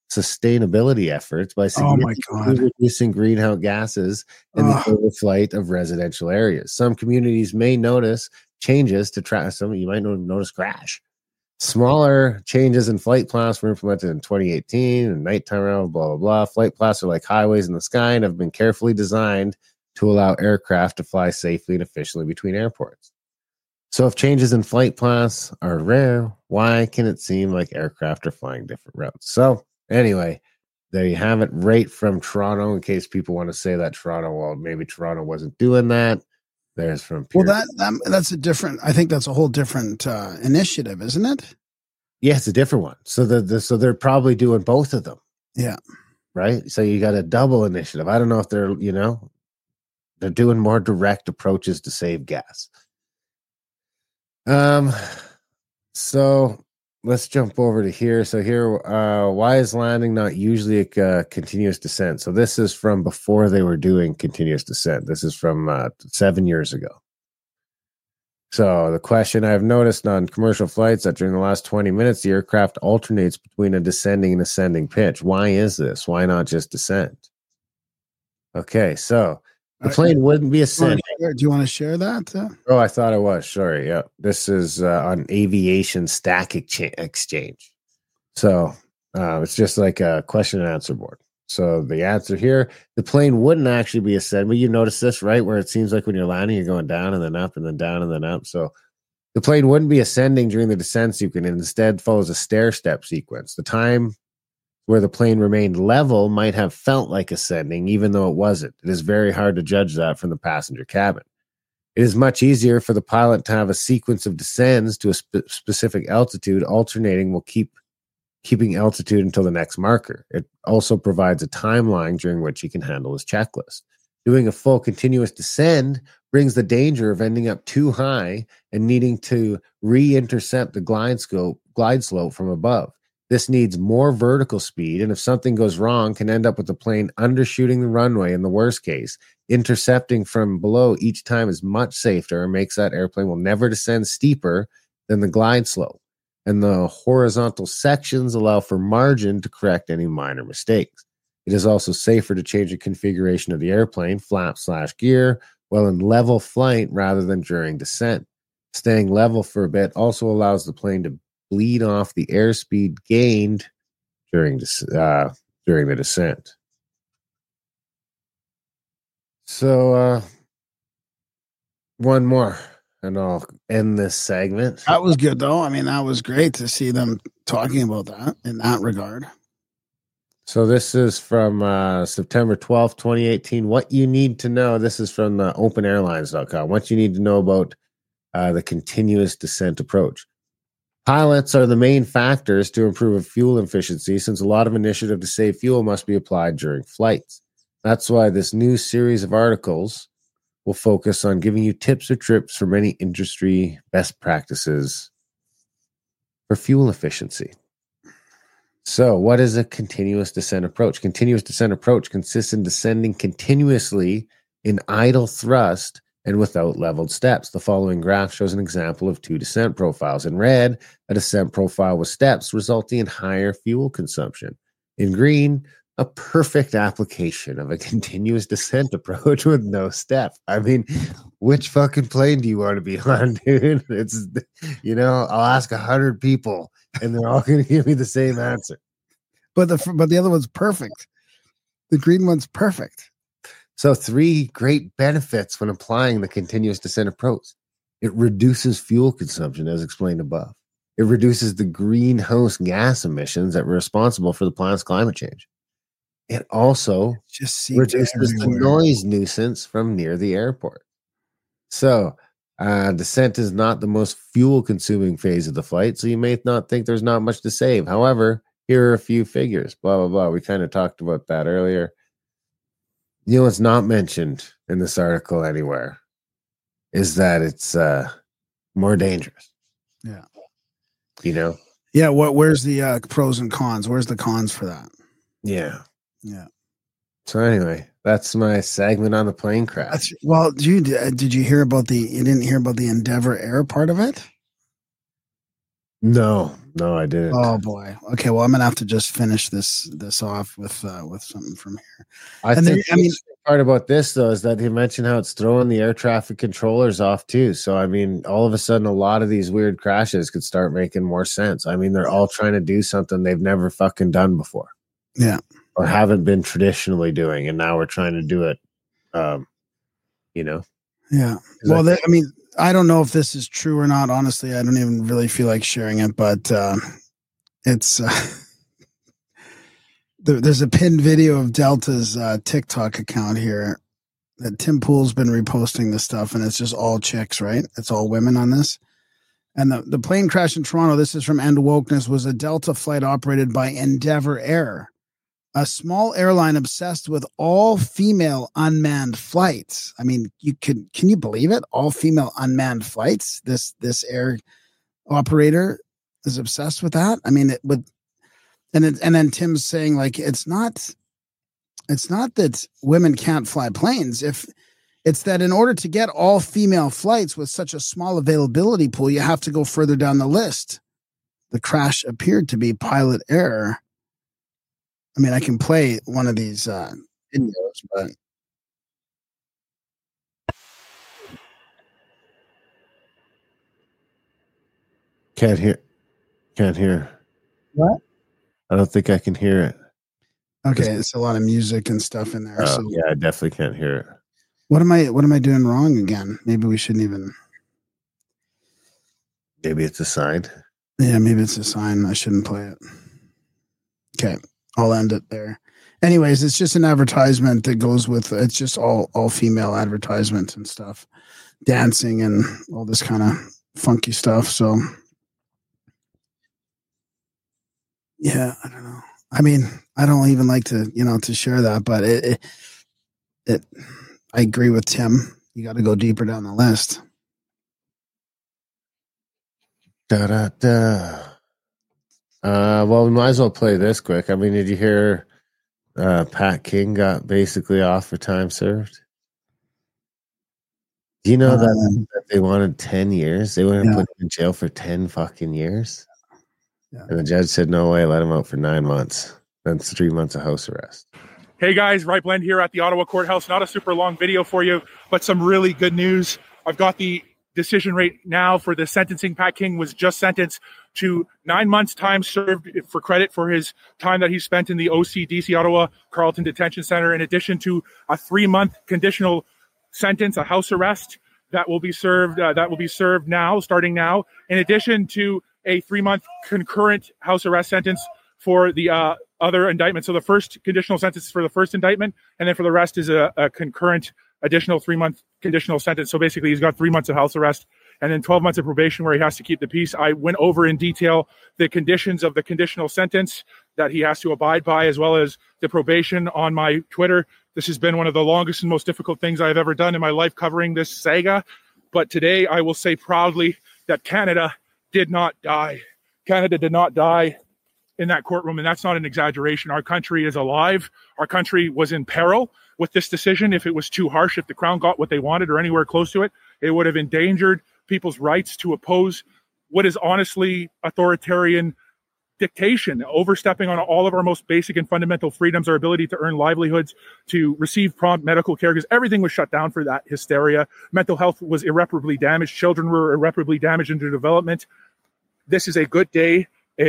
sustainability efforts by Oh my significantly God. reducing greenhouse gases in the overflight of residential areas. Some communities may notice changes to some you might notice crash. Smaller changes in flight plans were implemented in 2018 and nighttime around, blah, blah, blah. Flight plans are like highways in the sky and have been carefully designed to allow aircraft to fly safely and efficiently between airports. So if changes in flight plans are rare, why can it seem like aircraft are flying different routes? So anyway, there you have it, right from Toronto, in case people want to say that maybe Toronto wasn't doing that. There's from Well, that's a different. I think that's a whole different initiative, isn't it? Yeah, it's a different one. So so they're probably doing both of them. Yeah. Right. So you got a double initiative. I don't know if they're doing more direct approaches to save gas. So let's jump over to here. So here, why is landing not usually a continuous descent? So this is from before they were doing continuous descent. This is from 7 years ago. So the question, I've noticed on commercial flights that during the last 20 minutes, the aircraft alternates between a descending and ascending pitch. Why is this? Why not just descend? Okay, so the plane wouldn't be ascending. Do you want to share that? Oh, I thought it was. Sorry. Yeah. This is on Aviation Stack Exchange. So it's just like a question and answer board. So the answer here, the plane wouldn't actually be ascending. But you notice this, right? Where it seems like when you're landing, you're going down and then up and then down and then up. So the plane wouldn't be ascending during the descent sequence and instead follows a stair-step sequence. The time where the plane remained level might have felt like ascending, even though it wasn't. It is very hard to judge that from the passenger cabin. It is much easier for the pilot to have a sequence of descents to a specific altitude, alternating will keeping altitude until the next marker. It also provides a timeline during which he can handle his checklist. Doing a full continuous descend brings the danger of ending up too high and needing to re-intercept the glide slope from above. This needs more vertical speed, and if something goes wrong, can end up with the plane undershooting the runway in the worst case. Intercepting from below each time is much safer and makes that airplane will never descend steeper than the glide slope. And the horizontal sections allow for margin to correct any minor mistakes. It is also safer to change the configuration of the airplane, flap/gear, while in level flight rather than during descent. Staying level for a bit also allows the plane to bleed off the airspeed gained during the descent. So one more and I'll end this segment. That was good though. I mean, that was great to see them talking about that in that regard. So this is from September 12th, 2018. What you need to know. This is from openairlines.com. What you need to know about the continuous descent approach. Pilots are the main factors to improve fuel efficiency, since a lot of initiative to save fuel must be applied during flights. That's why this new series of articles will focus on giving you tips or trips from many industry best practices for fuel efficiency. So what is a continuous descent approach? Continuous descent approach consists in descending continuously in idle thrust and without leveled steps. The following graph shows an example of two descent profiles. In red, a descent profile with steps resulting in higher fuel consumption. In green, a perfect application of a continuous descent approach with no step. I mean, which fucking plane do you want to be on, dude? It's, I'll ask 100 people and they're all going to give me the same answer. But the other one's perfect. The green one's perfect. So 3 great benefits when applying the continuous descent approach. It reduces fuel consumption, as explained above. It reduces the greenhouse gas emissions that are responsible for the planet's climate change. It also reduces the noise nuisance from near the airport. So descent is not the most fuel-consuming phase of the flight, so you may not think there's not much to save. However, here are a few figures. Blah, blah, blah. We kind of talked about that earlier. You know what's not mentioned in this article anywhere is that it's more dangerous. Yeah. Yeah, where's the pros and cons? Where's the cons for that? Yeah. Yeah. So anyway, that's my segment on the plane crash. Well, did you hear about you didn't hear about the Endeavour Air part of it? No. No, I didn't. Oh boy. Okay. Well, I'm gonna have to just finish this off with something from here. I And think then, I mean, the part about this though is that he mentioned how it's throwing the air traffic controllers off too. So I mean, all of a sudden, a lot of these weird crashes could start making more sense. I mean, they're all trying to do something they've never fucking done before. Yeah. Or haven't been traditionally doing, and now we're trying to do it. You know. Yeah. Well, I mean, I don't know if this is true or not. Honestly, I don't even really feel like sharing it, but it's there's a pinned video of Delta's TikTok account here that Tim Pool's been reposting this stuff, and it's just all chicks, right? It's all women on this. And the plane crash in Toronto, this is from End Wokeness, was a Delta flight operated by Endeavour Air, a small airline obsessed with all-female unmanned flights. I mean, can you believe it? All-female unmanned flights. This air operator is obsessed with that. I mean, and then Tim's saying like it's not that women can't fly planes. If it's that in order to get all-female flights with such a small availability pool, you have to go further down the list. The crash appeared to be pilot error. I mean, I can play one of these videos, but can't hear. What? I don't think I can hear it. Okay, it's a lot of music and stuff in there. So yeah, I definitely can't hear it. what am I doing wrong again? Maybe we shouldn't even. Maybe it's a sign. Yeah, maybe it's a sign I shouldn't play it. Okay, I'll end it there. Anyways, it's just an advertisement that goes with it's just all female advertisement and stuff, dancing and all this kind of funky stuff. So yeah, I don't know. I mean, I don't even like to to share that, but it I agree with Tim. You got to go deeper down the list. Da da da. Well, we might as well play this quick. I mean, did you hear Pat King got basically off for time served? Do you know that they wanted 10 years? They wanted to put him in jail for 10 fucking years. Yeah. And the judge said, no way, let him out for 9 months. Then 3 months of house arrest. Hey guys, Right Blend here at the Ottawa Courthouse. Not a super long video for you, but some really good news. I've got the decision rate now for the sentencing. Pat King was just sentenced to 9 months time served for credit for his time that he spent in the OCDC Ottawa Carleton Detention Center, in addition to a 3-month conditional sentence, a house arrest that will be served now, starting now, in addition to a 3-month concurrent house arrest sentence for the other indictment. So the first conditional sentence for the first indictment, and then for the rest is a concurrent additional 3-month conditional sentence. So basically he's got 3 months of house arrest and then 12 months of probation where he has to keep the peace. I went over in detail the conditions of the conditional sentence that he has to abide by, as well as the probation on my Twitter. This has been one of the longest and most difficult things I've ever done in my life covering this saga. But today I will say proudly that Canada did not die. Canada did not die in that courtroom, and that's not an exaggeration. Our country is alive. Our country was in peril with this decision. If it was too harsh, if the Crown got what they wanted or anywhere close to it, it would have endangered people's rights to oppose what is honestly authoritarian dictation, overstepping on all of our most basic and fundamental freedoms, our ability to earn livelihoods, to receive prompt medical care, because everything was shut down for that hysteria. Mental health was irreparably damaged. Children were irreparably damaged in their development. This is a good day.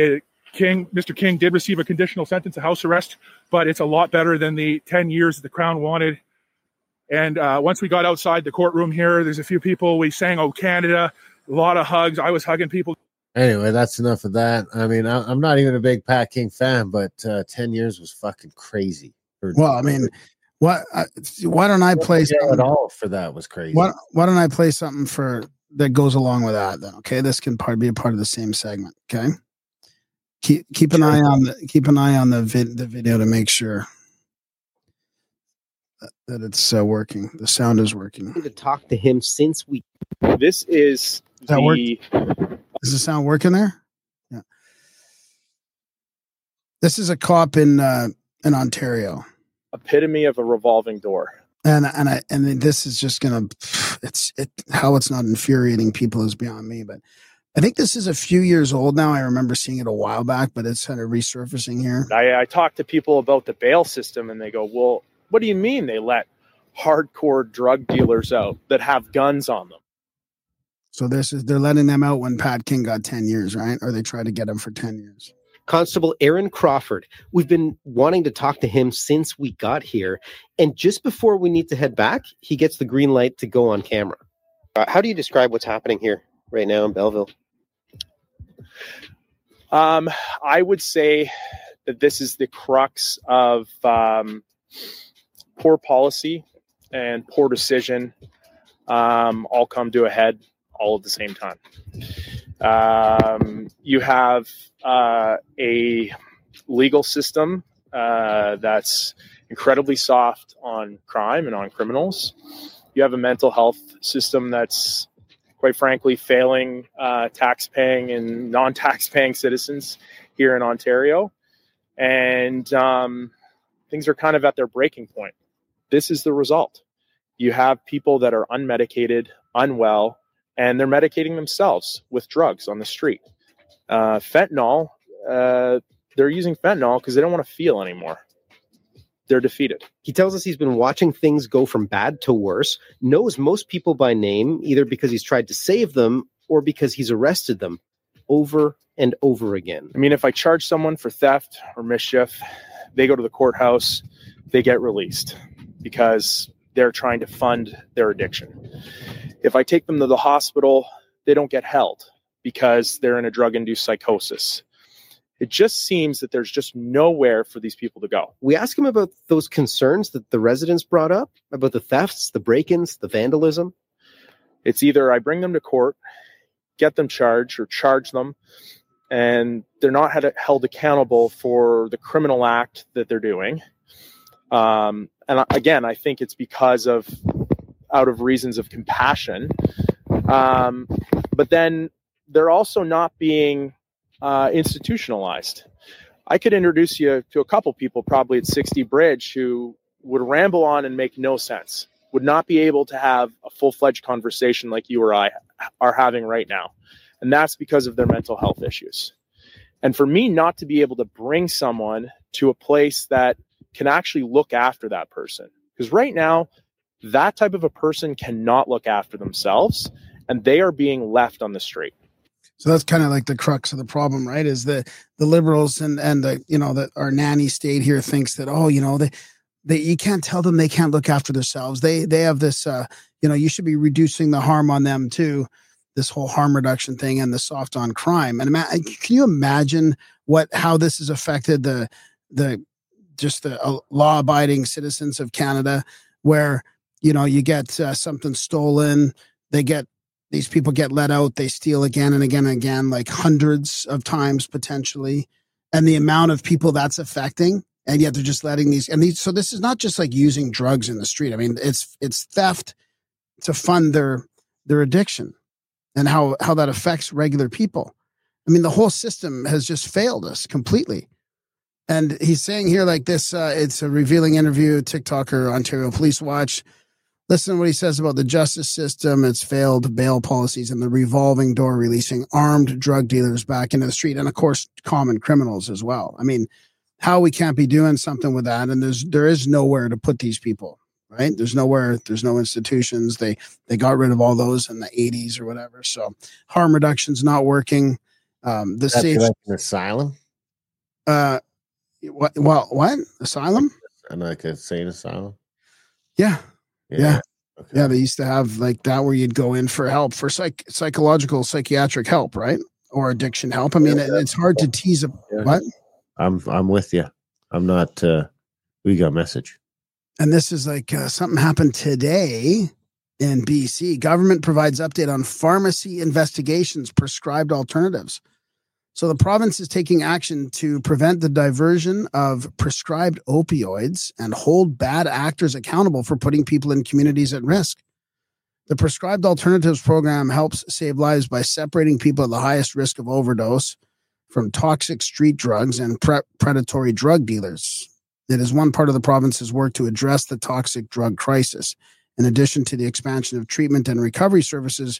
Mr. King did receive a conditional sentence of house arrest, but it's a lot better than the 10 years that the Crown wanted. And once we got outside the courtroom here, there's a few people. We sang "Oh Canada," a lot of hugs. I was hugging people. Anyway, that's enough of that. I mean, I'm not even a big Pat King fan, but 10 years was fucking crazy. Well, I mean, why don't I play something at all for that was crazy. Why don't I play something that goes along with that then? Okay, this can be a part of the same segment. Okay. Keep an eye on the video to make sure that it's working. The sound is working. To talk to him since we. This is that work? Does the sound work in there? Yeah. This is a cop in Ontario. Epitome of a revolving door. And this is just gonna. How it's not infuriating people is beyond me, but. I think this is a few years old now. I remember seeing it a while back, but it's kind of resurfacing here. I talk to people about the bail system and they go, well, what do you mean they let hardcore drug dealers out that have guns on them? So they're letting them out when Pat King got 10 years, right? Or they tried to get him for 10 years. Constable Aaron Crawford. We've been wanting to talk to him since we got here. And just before we need to head back, he gets the green light to go on camera. How do you describe what's happening here right now in Belleville? I would say that this is the crux of poor policy and poor decision all come to a head all at the same time. You have a legal system that's incredibly soft on crime and on criminals. You have a mental health system that's, quite frankly, failing tax-paying and non-tax-paying citizens here in Ontario. And things are kind of at their breaking point. This is the result. You have people that are unmedicated, unwell, and they're medicating themselves with drugs on the street. Fentanyl, they're using fentanyl because they don't want to feel anymore. They're defeated. He tells us he's been watching things go from bad to worse, knows most people by name, either because he's tried to save them or because he's arrested them over and over again. I mean, if I charge someone for theft or mischief, they go to the courthouse, they get released because they're trying to fund their addiction. If I take them to the hospital, they don't get held because they're in a drug-induced psychosis. It just seems that there's just nowhere for these people to go. We ask him about those concerns that the residents brought up, about the thefts, the break-ins, the vandalism. It's either I bring them to court, get them charged or charge them, and they're not held accountable for the criminal act that they're doing. And again, I think it's because of out of reasons of compassion. But then they're also not being institutionalized. I could introduce you to a couple people probably at 60 Bridge who would ramble on and make no sense, would not be able to have a full-fledged conversation like you or I are having right now. And that's because of their mental health issues. And for me not to be able to bring someone to a place that can actually look after that person, because right now, that type of a person cannot look after themselves and they are being left on the street. So that's kind of like the crux of the problem, right? Is the liberals and the, that our nanny state here thinks that, they you can't tell them they can't look after themselves. They have this, you should be reducing the harm on them too. This whole harm reduction thing and the soft on crime. And can you imagine how this has affected the law abiding citizens of Canada, where, you get something stolen, these people get let out, they steal again and again and again, like hundreds of times potentially, and the amount of people that's affecting, and yet they're just letting so this is not just like using drugs in the street. I mean, it's theft to fund their addiction, and how that affects regular people. I mean, the whole system has just failed us completely. And he's saying here like this, it's a revealing interview, TikToker, Ontario Police Watch. Listen to what he says about the justice system, its failed bail policies, and the revolving door releasing armed drug dealers back into the street, and of course, common criminals as well. I mean, how we can't be doing something with that, and there is nowhere to put these people, right? There's nowhere, there's no institutions. They got rid of all those in the 80s or whatever. So harm reduction's not working. The safe like an asylum. What asylum? And like a sane asylum. Yeah. Okay. Yeah, they used to have like that where you'd go in for help, for psychiatric help, right? Or addiction help. I mean, it's hard to tease a what? I'm with you. I'm not. We got a message. And this is like something happened today in BC. Government provides update on pharmacy investigations, prescribed alternatives. So the province is taking action to prevent the diversion of prescribed opioids and hold bad actors accountable for putting people in communities at risk. The Prescribed Alternatives program helps save lives by separating people at the highest risk of overdose from toxic street drugs and predatory drug dealers. It is one part of the province's work to address the toxic drug crisis. In addition to the expansion of treatment and recovery services,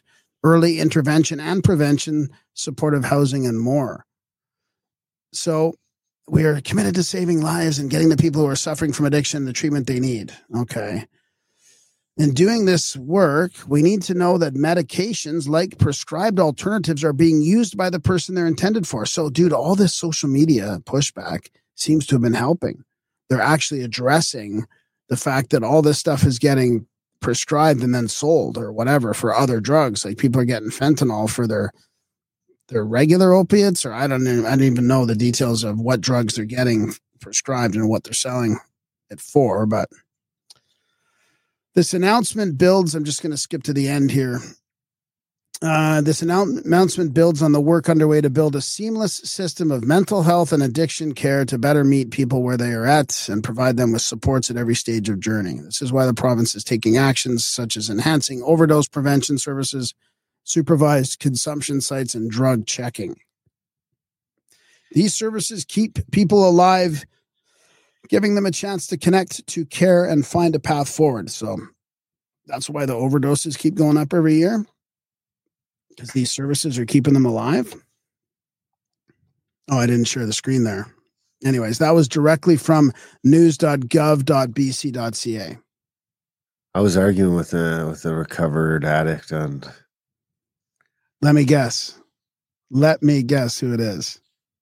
early intervention and prevention, supportive housing, and more. So we are committed to saving lives and getting the people who are suffering from addiction the treatment they need. Okay. In doing this work, we need to know that medications like prescribed alternatives are being used by the person they're intended for. So, dude, all this social media pushback seems to have been helping. They're actually addressing the fact that all this stuff is getting prescribed and then sold or whatever for other drugs. Like people are getting fentanyl for their regular opiates, or I don't even know the details of what drugs they're getting prescribed and what they're selling it for, but this announcement builds, I'm just going to skip to the end here. This announcement builds on the work underway to build a seamless system of mental health and addiction care to better meet people where they are at and provide them with supports at every stage of journey. This is why the province is taking actions such as enhancing overdose prevention services, supervised consumption sites, and drug checking. These services keep people alive, giving them a chance to connect to care and find a path forward. So that's why the overdoses keep going up every year, because these services are keeping them alive. Oh, I didn't share the screen there. Anyways, that was directly from news.gov.bc.ca. I was arguing with a recovered addict on. Let me guess who it is.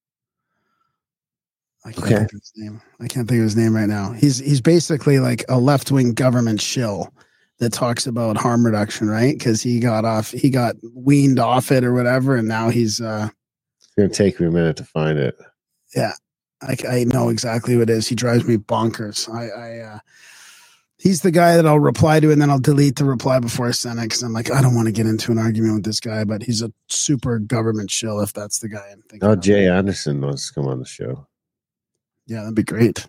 I can't think of his name. I can't think of his name right now. He's basically like a left-wing government shill that talks about harm reduction, right? Because he got weaned off it or whatever, and now he's It's gonna take me a minute to find it. Yeah, I know exactly what it is. He drives me bonkers. He's the guy that I'll reply to, and then I'll delete the reply before I send it because I'm like, I don't want to get into an argument with this guy, but he's a super government shill if that's the guy I'm thinking. Oh, Jay Anderson wants to come on the show. Yeah, that'd be great.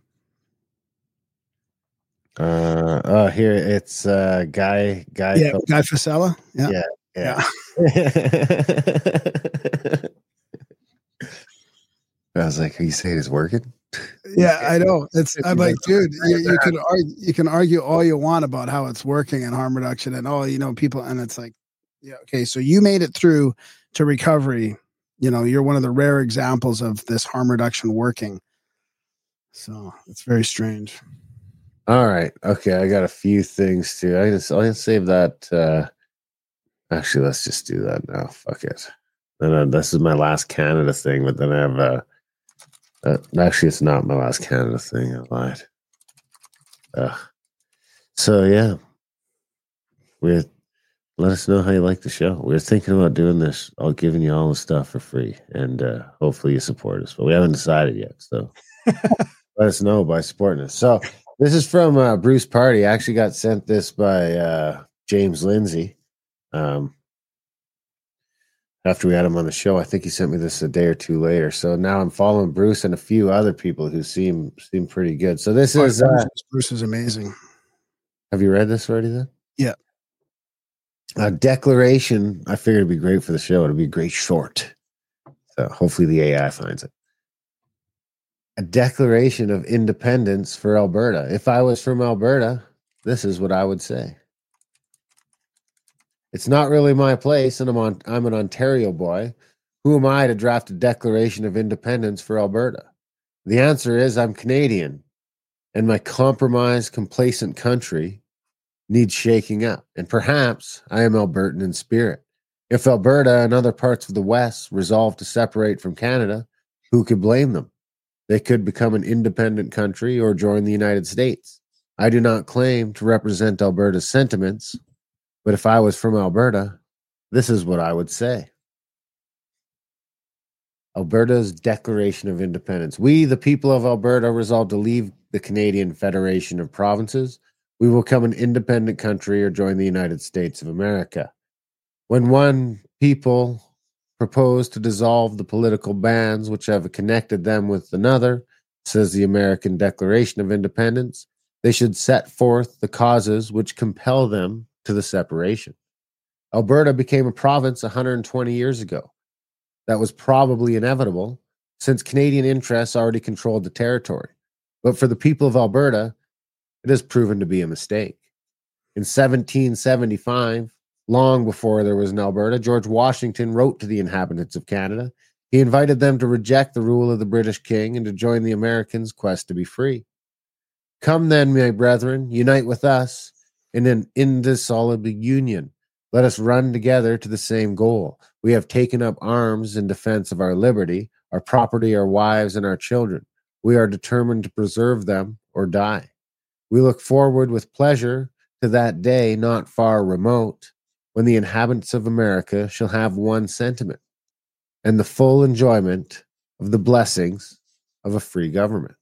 Here it's Guy. Yeah, Guy Fasella. Yeah. I was like, are you saying it's working? Yeah, I know. I'm like, dude, you can argue all you want about how it's working and harm reduction and all, people, and it's like, yeah, okay, so you made it through to recovery. You're one of the rare examples of this harm reduction working. So it's very strange. All right. Okay. I got a few things too. I'll save that. Actually, let's just do that now. Fuck it. And this is my last Canada thing, but then I have actually, it's not my last Canada thing. I lied. So yeah, let us know how you like the show. We're thinking about doing this. I'll giving you all the stuff for free, and hopefully you support us. But we haven't decided yet, so let us know by supporting us. So this is from Bruce Party. I actually got sent this by James Lindsay. After we had him on the show, I think he sent me this a day or two later. So now I'm following Bruce and a few other people who seem pretty good. So this is Bruce is amazing. Have you read this already then? Yeah. A declaration. I figured it'd be great for the show. It'd be a great short. So hopefully the AI finds it. A declaration of independence for Alberta. If I was from Alberta, this is what I would say. It's not really my place, and I'm an Ontario boy. Who am I to draft a declaration of independence for Alberta? The answer is I'm Canadian, and my compromised, complacent country needs shaking up. And perhaps I am Albertan in spirit. If Alberta and other parts of the West resolve to separate from Canada, who could blame them? They could become an independent country or join the United States. I do not claim to represent Alberta's sentiments, but if I was from Alberta, this is what I would say. Alberta's Declaration of Independence. We, the people of Alberta, resolve to leave the Canadian Federation of Provinces. We will become an independent country or join the United States of America. When one people propose to dissolve the political bands which have connected them with another, says the American Declaration of Independence, they should set forth the causes which compel them to the separation. Alberta became a province 120 years ago. That was probably inevitable, since Canadian interests already controlled the territory. But for the people of Alberta, it has proven to be a mistake. In 1775, Long before there was an Alberta, George Washington wrote to the inhabitants of Canada. He invited them to reject the rule of the British king and to join the Americans' quest to be free. Come then, my brethren, unite with us in an indissoluble union. Let us run together to the same goal. We have taken up arms in defense of our liberty, our property, our wives, and our children. We are determined to preserve them or die. We look forward with pleasure to that day not far remote, when the inhabitants of America shall have one sentiment and the full enjoyment of the blessings of a free government.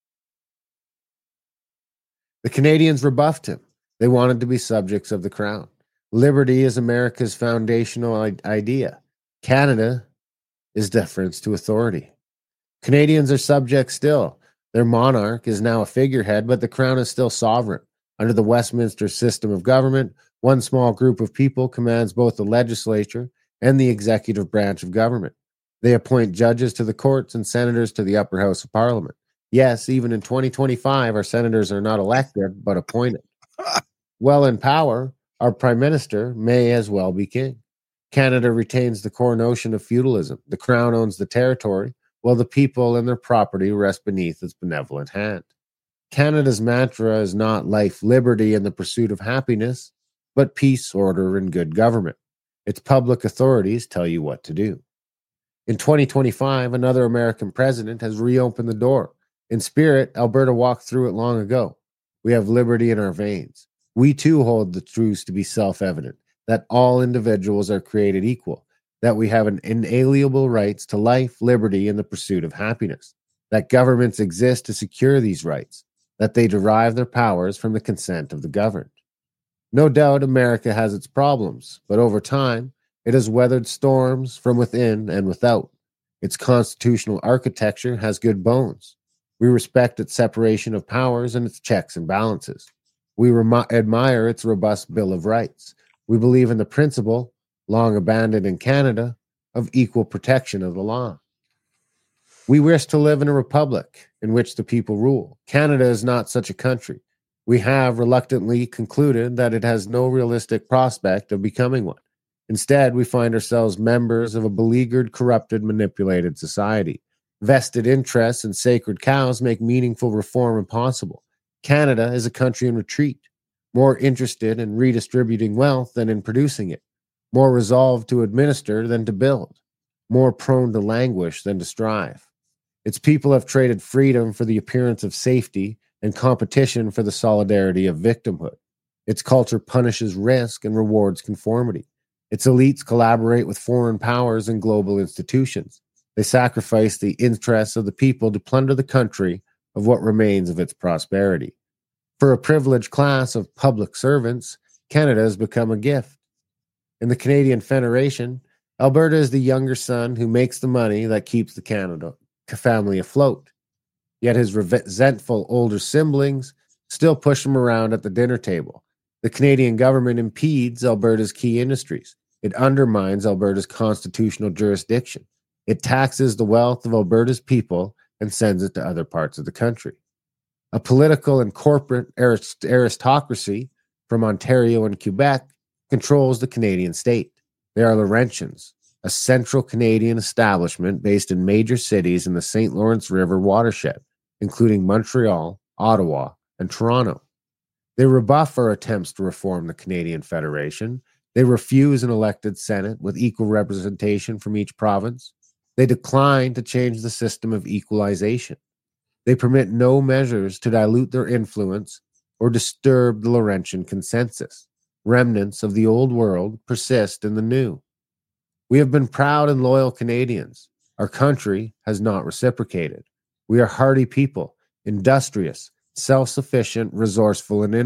The Canadians rebuffed him. They wanted to be subjects of the crown. Liberty is America's foundational idea. Canada is deference to authority. Canadians are subjects still. Their monarch is now a figurehead, but the crown is still sovereign. Under the Westminster system of government, one small group of people commands both the legislature and the executive branch of government. They appoint judges to the courts and senators to the upper house of parliament. Yes, even in 2025, our senators are not elected, but appointed. Well in power, our prime minister may as well be king. Canada retains the core notion of feudalism. The crown owns the territory, while the people and their property rest beneath its benevolent hand. Canada's mantra is not life, liberty, and the pursuit of happiness, but peace, order, and good government. Its public authorities tell you what to do. In 2025, another American president has reopened the door. In spirit, Alberta walked through it long ago. We have liberty in our veins. We too hold the truths to be self-evident, that all individuals are created equal, that we have an inalienable rights to life, liberty, and the pursuit of happiness, that governments exist to secure these rights, that they derive their powers from the consent of the governed. No doubt America has its problems, but over time, it has weathered storms from within and without. Its constitutional architecture has good bones. We respect its separation of powers and its checks and balances. We admire its robust Bill of Rights. We believe in the principle, long abandoned in Canada, of equal protection of the law. We wish to live in a republic in which the people rule. Canada is not such a country. We have reluctantly concluded that it has no realistic prospect of becoming one. Instead, we find ourselves members of a beleaguered, corrupted, manipulated society. Vested interests and sacred cows make meaningful reform impossible. Canada is a country in retreat, more interested in redistributing wealth than in producing it, more resolved to administer than to build, more prone to languish than to strive. Its people have traded freedom for the appearance of safety and competition for the solidarity of victimhood. Its culture punishes risk and rewards conformity. Its elites collaborate with foreign powers and global institutions. They sacrifice the interests of the people to plunder the country of what remains of its prosperity. For a privileged class of public servants, Canada has become a gift. In the Canadian Federation, Alberta is the younger son who makes the money that keeps the Canada family afloat. Yet his resentful older siblings still push him around at the dinner table. The Canadian government impedes Alberta's key industries. It undermines Alberta's constitutional jurisdiction. It taxes the wealth of Alberta's people and sends it to other parts of the country. A political and corporate aristocracy from Ontario and Quebec controls the Canadian state. They are Laurentians, a central Canadian establishment based in major cities in the St. Lawrence River watershed, including Montreal, Ottawa, and Toronto. They rebuff our attempts to reform the Canadian Federation. They refuse an elected Senate with equal representation from each province. They decline to change the system of equalization. They permit no measures to dilute their influence or disturb the Laurentian consensus. Remnants of the old world persist in the new. We have been proud and loyal Canadians. Our country has not reciprocated. We are hardy people, industrious, self-sufficient, resourceful, and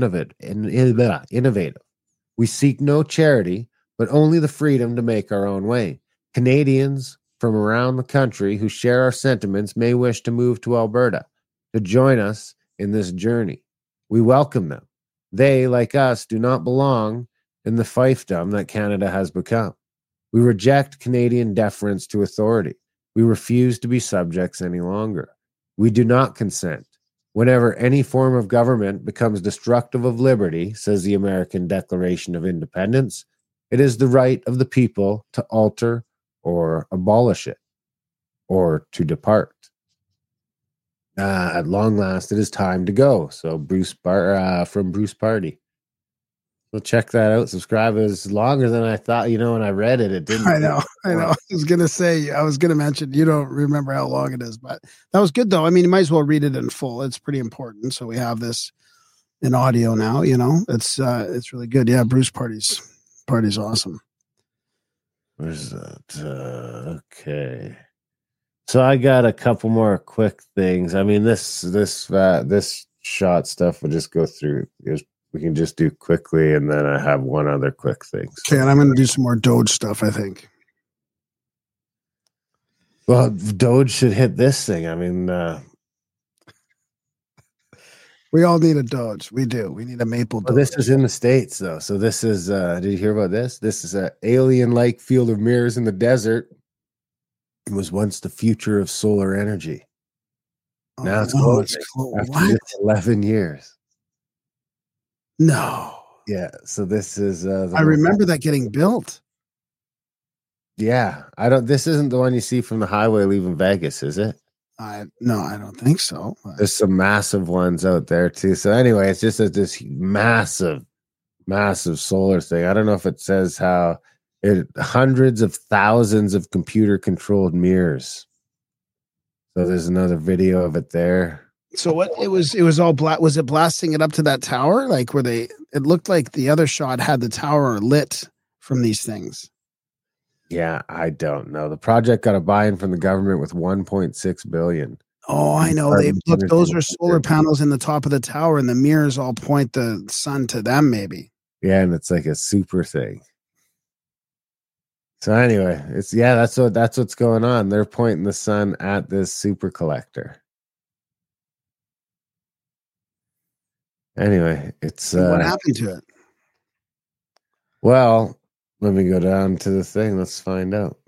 innovative. We seek no charity, but only the freedom to make our own way. Canadians from around the country who share our sentiments may wish to move to Alberta to join us in this journey. We welcome them. They, like us, do not belong in the fiefdom that Canada has become. We reject Canadian deference to authority. We refuse to be subjects any longer. We do not consent. Whenever any form of government becomes destructive of liberty, says the American Declaration of Independence, It is the right of the people to alter or abolish it, or to depart. At long last, it is time to go. So from Bruce Party. So check that out. Subscribe. It was longer than I thought. When I read it, it didn't. I know. I was going to mention, you don't remember how long it is, but that was good though. I mean, you might as well read it in full. It's pretty important. So we have this in audio now, it's really good. Yeah. Bruce Party's awesome. Where's that? Okay. So I got a couple more quick things. I mean, this shot stuff we'll just go through. We can just do quickly, and then I have one other quick thing. Okay, and I'm going to do some more Doge stuff, I think. Well, Doge should hit this thing. I mean, we all need a Doge. We do. We need a maple Doge. Well, this is in the States, though. So this is, did you hear about this? This is an alien-like field of mirrors in the desert. It was once the future of solar energy. Now it's closed. After 11 years. No. Yeah. So this is. I remember that getting built. Yeah. This isn't the one you see from the highway leaving Vegas, is it? No, I don't think so. There's some massive ones out there too. So anyway, it's just this massive solar thing. I don't know if it says how. Hundreds of thousands of computer controlled mirrors. So there's another video of it there. So what it was all black. Was it blasting it up to that tower? Like it looked like the other shot had the tower lit from these things. Yeah, I don't know. The project got a buy-in from the government with $1.6 billion. Oh, I know. Those are solar panels in the top of the tower, and the mirrors all point the sun to them, maybe. Yeah, and it's like a super thing. So anyway, that's what's going on. They're pointing the sun at this super collector. Anyway, it's what happened to it? Well, let me go down to the thing. Let's find out.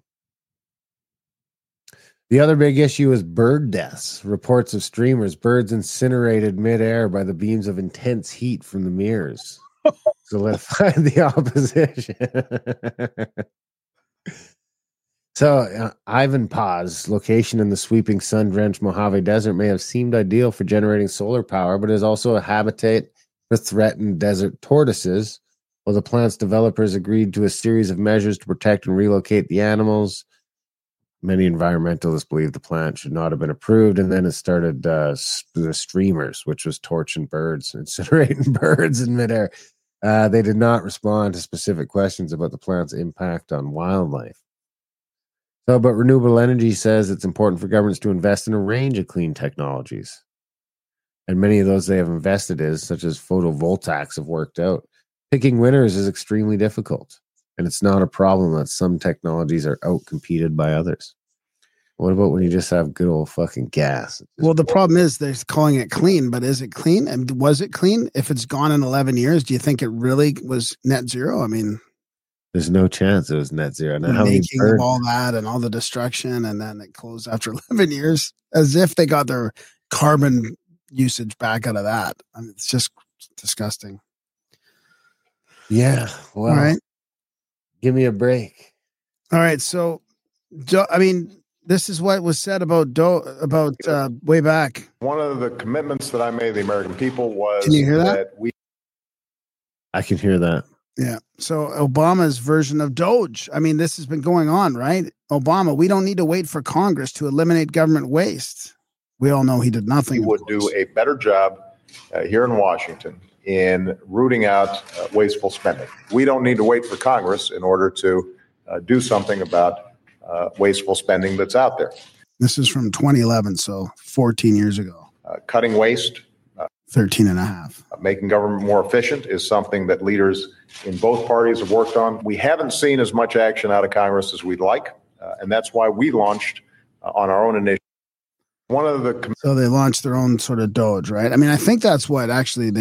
The other big issue is bird deaths. Reports of streamers, birds incinerated midair by the beams of intense heat from the mirrors. Solidified the opposition. So, Ivanpah's location in the sweeping sun-drenched Mojave Desert may have seemed ideal for generating solar power, but is also a habitat for threatened desert tortoises. While the plant's developers agreed to a series of measures to protect and relocate the animals, many environmentalists believe the plant should not have been approved, and then it started the streamers, which was torching birds, incinerating birds in midair. They did not respond to specific questions about the plant's impact on wildlife. But Renewable Energy says it's important for governments to invest in a range of clean technologies. And many of those they have invested in, such as photovoltaics, have worked out. Picking winners is extremely difficult. And it's not a problem that some technologies are outcompeted by others. What about when you just have good old fucking gas? Well, the problem is they're calling it clean, but is it clean? And was it clean? If it's gone in 11 years, do you think it really was net zero? I mean... There's no chance it was net zero. Now, making of all that and all the destruction, and then it closed after 11 years, as if they got their carbon usage back out of that. I mean, it's just disgusting. Yeah. Well, all right. Give me a break. All right. So, I mean, this is what was said about way back. One of the commitments that I made to the American people was Can you hear that? I can hear that. Yeah. So Obama's version of Doge. I mean, this has been going on, right? Obama, we don't need to wait for Congress to eliminate government waste. We all know he did nothing. He would do a better job here in Washington in rooting out wasteful spending. We don't need to wait for Congress in order to do something about wasteful spending that's out there. This is from 2011, so 14 years ago. Cutting waste. 13 and a half. Making government more efficient is something that leaders in both parties have worked on. We haven't seen as much action out of Congress as we'd like, and that's why we launched on our own initiative. So they launched their own sort of Doge, right? I mean, I think that's what actually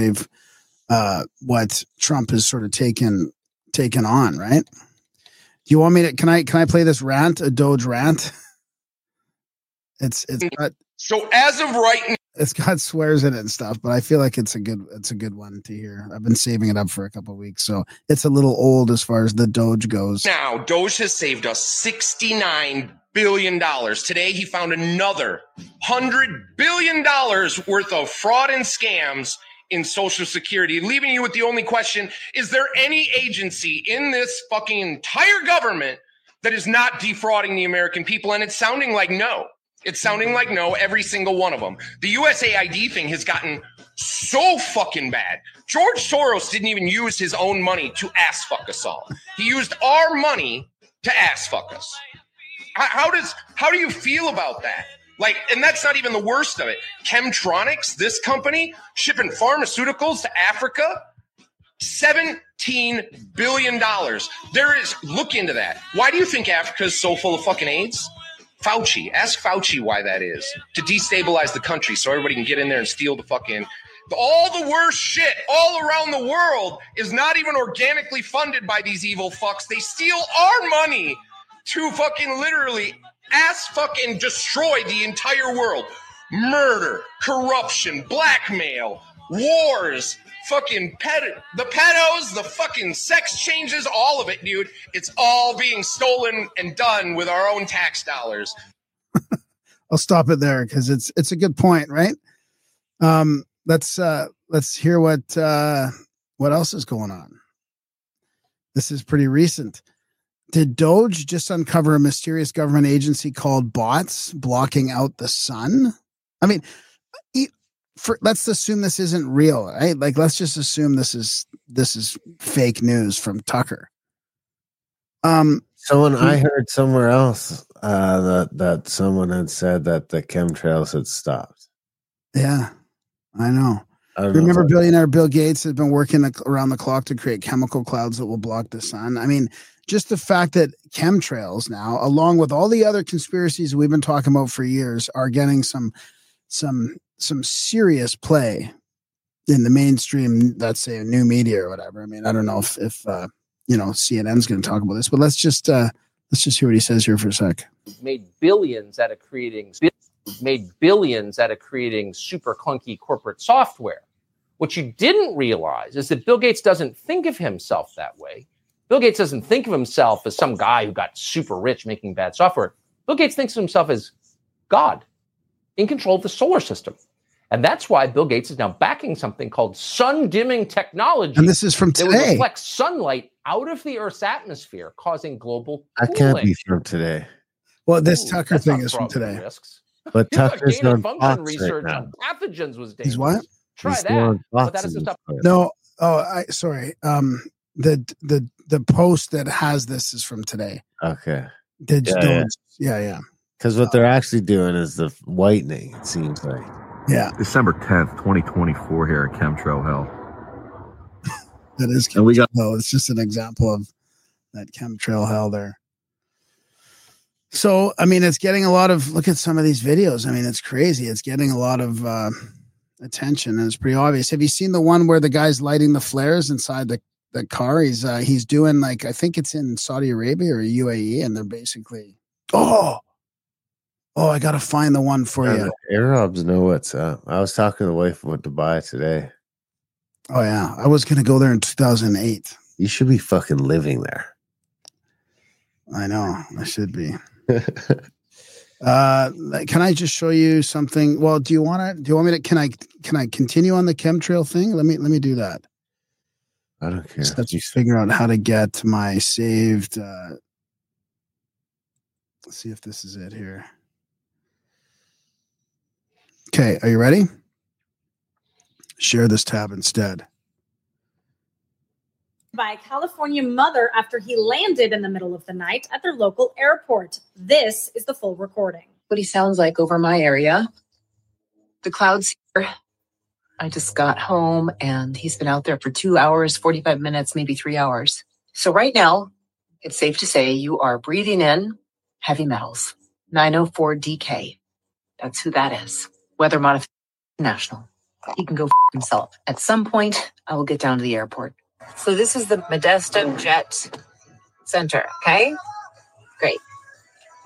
what Trump has sort of taken on, right? Do you want me to? Can I play this rant, a Doge rant? It's got, so as of right now. It's got swears in it and stuff, but I feel like it's a good one to hear. I've been saving it up for a couple of weeks, so it's a little old as far as the Doge goes. Now, Doge has saved us $69 billion. Today, he found another $100 billion worth of fraud and scams in Social Security, leaving you with the only question: is there any agency in this fucking entire government that is not defrauding the American people? And it's sounding like no. It's sounding like no, every single one of them. The USAID thing has gotten so fucking bad. George Soros didn't even use his own money to ass fuck us all. He used our money to ass fuck us. How do you feel about that? Like, and that's not even the worst of it. Chemtronics, this company, shipping pharmaceuticals to Africa, $17 billion. Look into that. Why do you think Africa is so full of fucking AIDS? Fauci. Ask Fauci why that is. To destabilize the country so everybody can get in there and steal the fucking... All the worst shit all around the world is not even organically funded by these evil fucks. They steal our money to fucking literally ass fucking destroy the entire world. Murder, corruption, blackmail, wars, fucking the pedos, the fucking sex changes, all of it, dude. It's all being stolen and done with our own tax dollars. I'll stop it there because it's a good point, right? Let's hear what else is going on. This is pretty recent. Did Doge just uncover a mysterious government agency called bots blocking out the sun? I mean, let's assume this isn't real, right? Like, let's just assume this is fake news from Tucker. I heard somewhere else that someone had said that the chemtrails had stopped. Yeah, I know. Remember, billionaire Bill Gates has been working around the clock to create chemical clouds that will block the sun. I mean, just the fact that chemtrails now, along with all the other conspiracies we've been talking about for years, are getting some serious play in the mainstream, let's say new media or whatever. I mean, I don't know if CNN's going to talk about this, but let's just hear what he says here for a sec. Made billions out of creating super clunky corporate software. What you didn't realize is that Bill Gates doesn't think of himself that way. Bill Gates doesn't think of himself as some guy who got super rich making bad software. Bill Gates thinks of himself as God in control of the solar system. And that's why Bill Gates is now backing something called sun dimming technology. And this is from today. That would reflect sunlight out of the Earth's atmosphere, causing global cooling. That can't be from today. Well, this Tucker thing is from today. Risks. But Tucker's on function Fox research right on pathogens was dangerous. He's what? Try He's that. But that doesn't stop. No. Oh, sorry. The post that has this is from today. Okay. Yeah. Because what they're actually doing is the whitening, it seems like. Yeah. December 10th, 2024 here at Chemtrail Hell. That is chemtrail. It's just an example of that chemtrail hell there. So, I mean, it's getting a lot of, look at some of these videos. I mean, it's crazy. It's getting a lot of attention, and it's pretty obvious. Have you seen the one where the guy's lighting the flares inside the car? He's doing, like, I think it's in Saudi Arabia or UAE, and they're basically, I got to find the one for you. The Arabs know what's up. I was talking to the wife about Dubai today. Oh, yeah. I was going to go there in 2008. You should be fucking living there. I know. I should be. Can I just show you something? Well, do you want me to, can I continue on the chemtrail thing? Let me do that. I don't care. Let's just figure out how to get my saved, let's see if this is it here. Okay. Are you ready? Share this tab instead. By a California mother after he landed in the middle of the night at their local airport. This is the full recording. What he sounds like over my area. The clouds here. I just got home and he's been out there for 2 hours, 45 minutes, maybe 3 hours. So right now, it's safe to say you are breathing in heavy metals. 904 DK. That's who that is. Weather Modification National. He can go f himself. At some point, I will get down to the airport. So this is the Modesto Jet Center, okay? Great.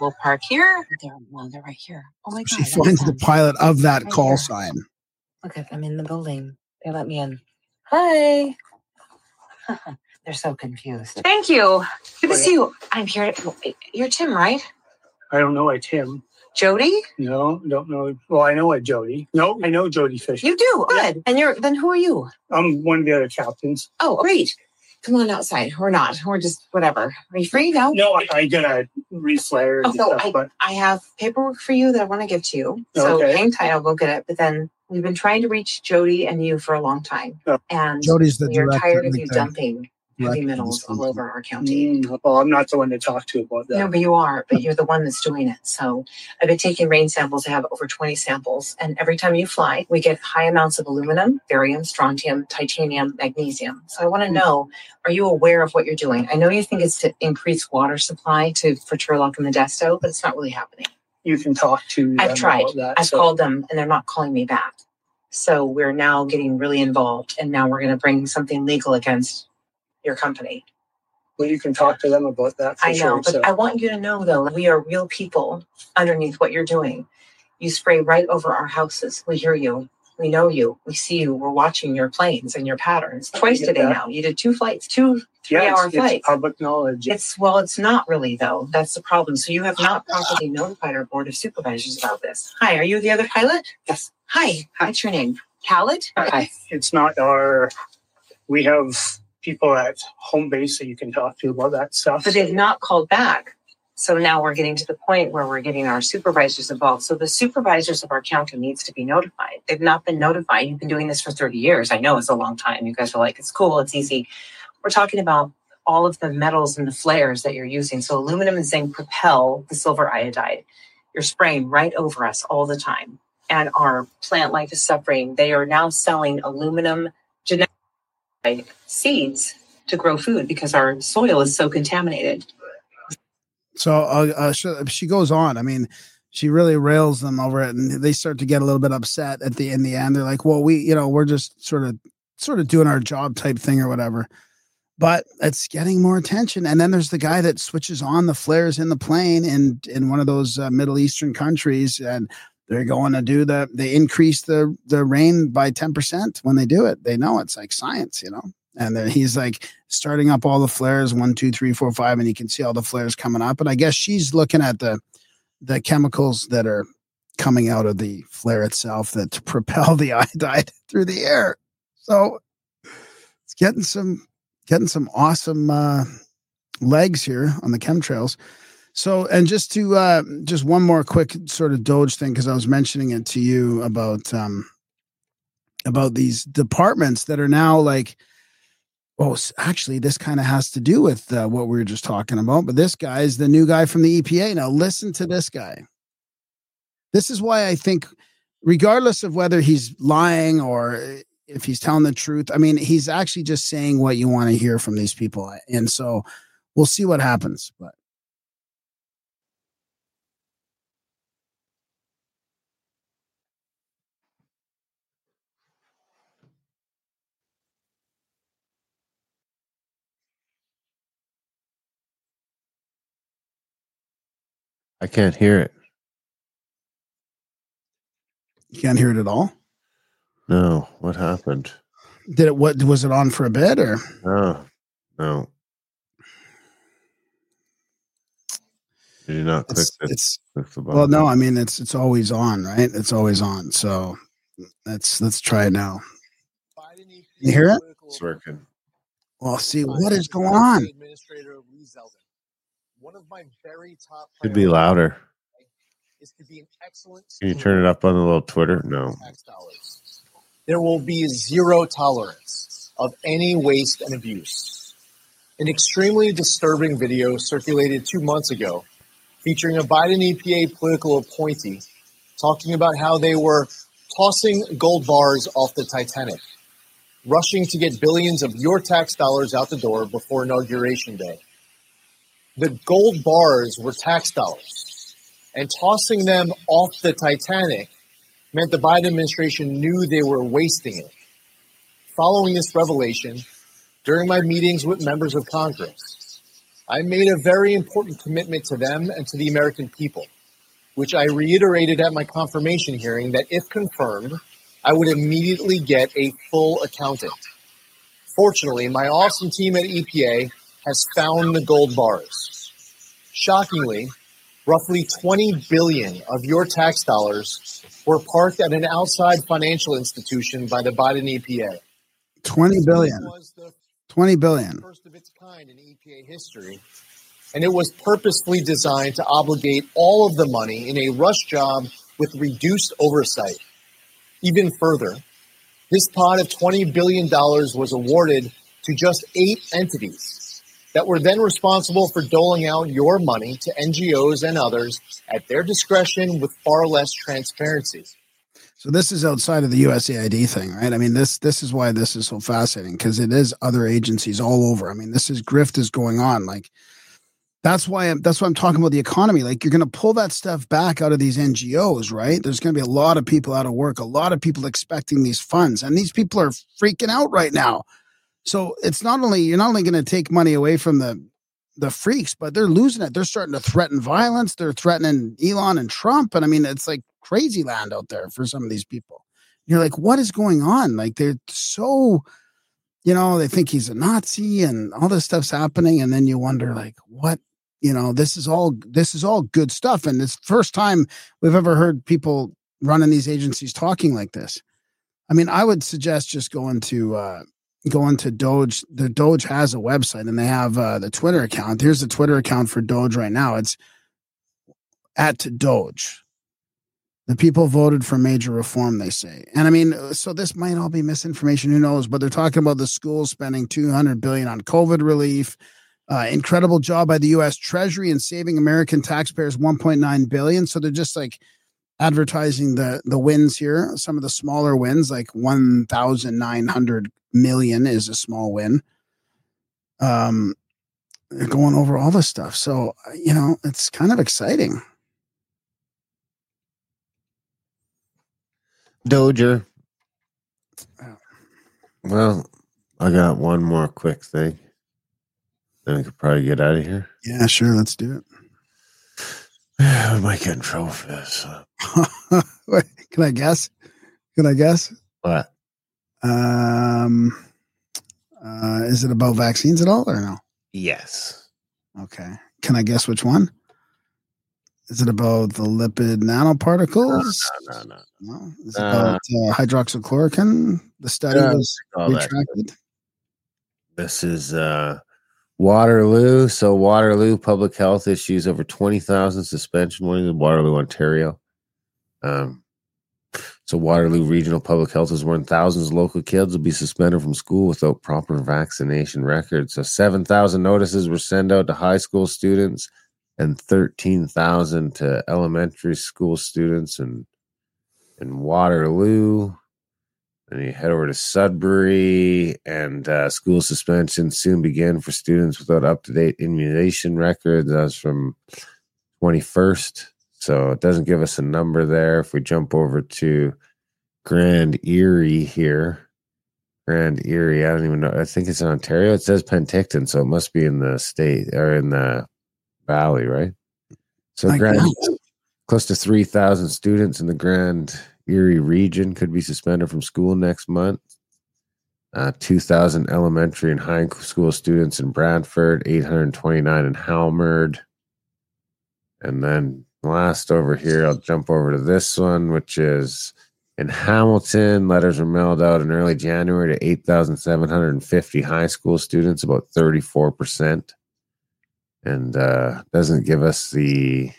We'll park here. They're right here. Oh my God. She finds the pilot of that Right call here. sign. Look at them in the building. They let me in. Hi. They're so confused. Thank you. Good to see you. I'm here. You're Tim, right? I don't know a Tim. Jody? No, don't know. Well, I know a Jody. No, I know Jody Fisher. You do? Good. And then who are you? I'm one of the other captains. Oh, great. Come on outside. Or not. Or just whatever. Are you free now? No, I gotta re-flare and stuff, but I have paperwork for you that I want to give to you. So hang tight, I'll go get it. But then we've been trying to reach Jody and you for a long time. And Jody's the we're director, tired of like you the dumping heavy metals all over our county. well, I'm not the one to talk to about that. No, but you are. But you're the one that's doing it. So I've been taking rain samples. I have over 20 samples. And every time you fly, we get high amounts of aluminum, barium, strontium, titanium, magnesium. So I want to know, are you aware of what you're doing? I know you think it's to increase water supply for Turlock and Modesto, but it's not really happening. You can talk to them. I've tried. About that, I've called them and they're not calling me back. So we're now getting really involved. And now we're going to bring something legal against your company. Well, you can talk to them about that for I know, sure. but So. I want you to know, though, we are real people underneath what you're doing. You spray right over our houses. We hear you. We know you. We see you. We're watching your planes and your patterns. Twice today now. You did 2 flights, 2 3-hour flights. It's public knowledge. It's not really, though. That's the problem. So you have not properly notified our board of supervisors about this. Hi, are you the other pilot? Yes. Hi, what's your name? Khaled? Hi. It's not we have people at home base that you can talk to about that stuff. But they've not called back. So now we're getting to the point where we're getting our supervisors involved. So the supervisors of our county needs to be notified. They've not been notified. You've been doing this for 30 years. I know it's a long time. You guys are like, it's cool, it's easy. We're talking about all of the metals and the flares that you're using. So aluminum and zinc propel the silver iodide. You're spraying right over us all the time. And our plant life is suffering. They are now selling aluminum genetic seeds to grow food because our soil is so contaminated. So she goes on. I mean, she really rails them over it, and they start to get a little bit upset in the end. They're like, "Well, we're just sort of doing our job type thing or whatever." But it's getting more attention. And then there's the guy that switches on the flares in the plane in one of those Middle Eastern countries, and they're going to they increase the rain by 10% when they do it. They know it's like science, And then he's like starting up all the flares, 1, 2, 3, 4, 5, and you can see all the flares coming up. And I guess she's looking at the chemicals that are coming out of the flare itself that propel the iodide through the air. So it's getting some awesome legs here on the chemtrails. So, and just one more quick sort of Doge thing, because I was mentioning it to you about these departments that are now like, oh, actually, this kind of has to do with what we were just talking about. But this guy is the new guy from the EPA. Now, listen to this guy. This is why I think, regardless of whether he's lying or if he's telling the truth, I mean, he's actually just saying what you want to hear from these people. And so we'll see what happens. But I can't hear it. You can't hear it at all? No. What happened? What was it on for a bit or? No. Did you not click the button? Well, no, I mean, it's always on, right? It's always on. So let's try it now. You hear it? It's working. Well, see, what is going on? One of my very top Could be louder. is to be an excellent. Can you turn it up on the little Twitter? No. There will be zero tolerance of any waste and abuse. An extremely disturbing video circulated 2 months ago featuring a Biden EPA political appointee talking about how they were tossing gold bars off the Titanic, rushing to get billions of your tax dollars out the door before Inauguration Day. The gold bars were tax dollars, and tossing them off the Titanic meant the Biden administration knew they were wasting it. Following this revelation, during my meetings with members of Congress, I made a very important commitment to them and to the American people, which I reiterated at my confirmation hearing that if confirmed, I would immediately get a full accounting. Fortunately, my awesome team at EPA has found the gold bars. Shockingly, roughly 20 billion of your tax dollars were parked at an outside financial institution by the Biden EPA. 20 billion. 20 billion. First of its kind in EPA history. And it was purposefully designed to obligate all of the money in a rush job with reduced oversight. Even further, this pot of $20 billion was awarded to just 8 entities that were then responsible for doling out your money to NGOs and others at their discretion with far less transparency. So this is outside of the USAID thing, right? I mean, this is why this is so fascinating, because it is other agencies all over. I mean, this is grift is going on. Like, that's why I'm talking about the economy. Like, you're going to pull that stuff back out of these NGOs, right? There's going to be a lot of people out of work, a lot of people expecting these funds, and these people are freaking out right now. So it's you're not only going to take money away from the freaks, but they're losing it. They're starting to threaten violence. They're threatening Elon and Trump. And I mean, it's like crazy land out there for some of these people. You're like, what is going on? Like, they're so, they think he's a Nazi and all this stuff's happening. And then you wonder, like, what? This is all good stuff. And it's the first time we've ever heard people running these agencies talking like this. I mean, I would suggest just going to Doge. The Doge has a website and they have the Twitter account. Here's the Twitter account for Doge right now. It's @Doge. The people voted for major reform, they say. And I mean, so this might all be misinformation. Who knows? But they're talking about the schools spending $200 billion on COVID relief. Incredible job by the U.S. Treasury in saving American taxpayers $1.9 billion. So they're just like advertising the wins here. Some of the smaller wins, like $1,900 million is a small win. They're going over all this stuff. So, it's kind of exciting. Doger. Well, I got one more quick thing. Then we could probably get out of here. Yeah, sure. Let's do it. I might get in trouble for this. Wait, can I guess? What? Is it about vaccines at all or no? Yes. Okay. Can I guess which one? Is it about the lipid nanoparticles? No. Is it about hydroxychloroquine? The study was retracted. This is Waterloo. So Waterloo public health issues over 20,000 suspension warnings in Waterloo, Ontario. So Waterloo Regional Public Health has warned thousands of local kids will be suspended from school without proper vaccination records. So 7,000 notices were sent out to high school students and 13,000 to elementary school students in Waterloo. And you head over to Sudbury, and school suspension soon begin for students without up-to-date immunization records. That's from 21st. So it doesn't give us a number there. If we jump over to Grand Erie here, I don't even know. I think it's in Ontario. It says Penticton, so it must be in the state or in the valley, right? So close to 3,000 students in the Grand Erie region could be suspended from school next month. 2,000 elementary and high school students in Brantford, 829 in Halmerd. And then last over here, I'll jump over to this one, which is in Hamilton. Letters were mailed out in early January to 8,750 high school students, about 34%. And doesn't give us the.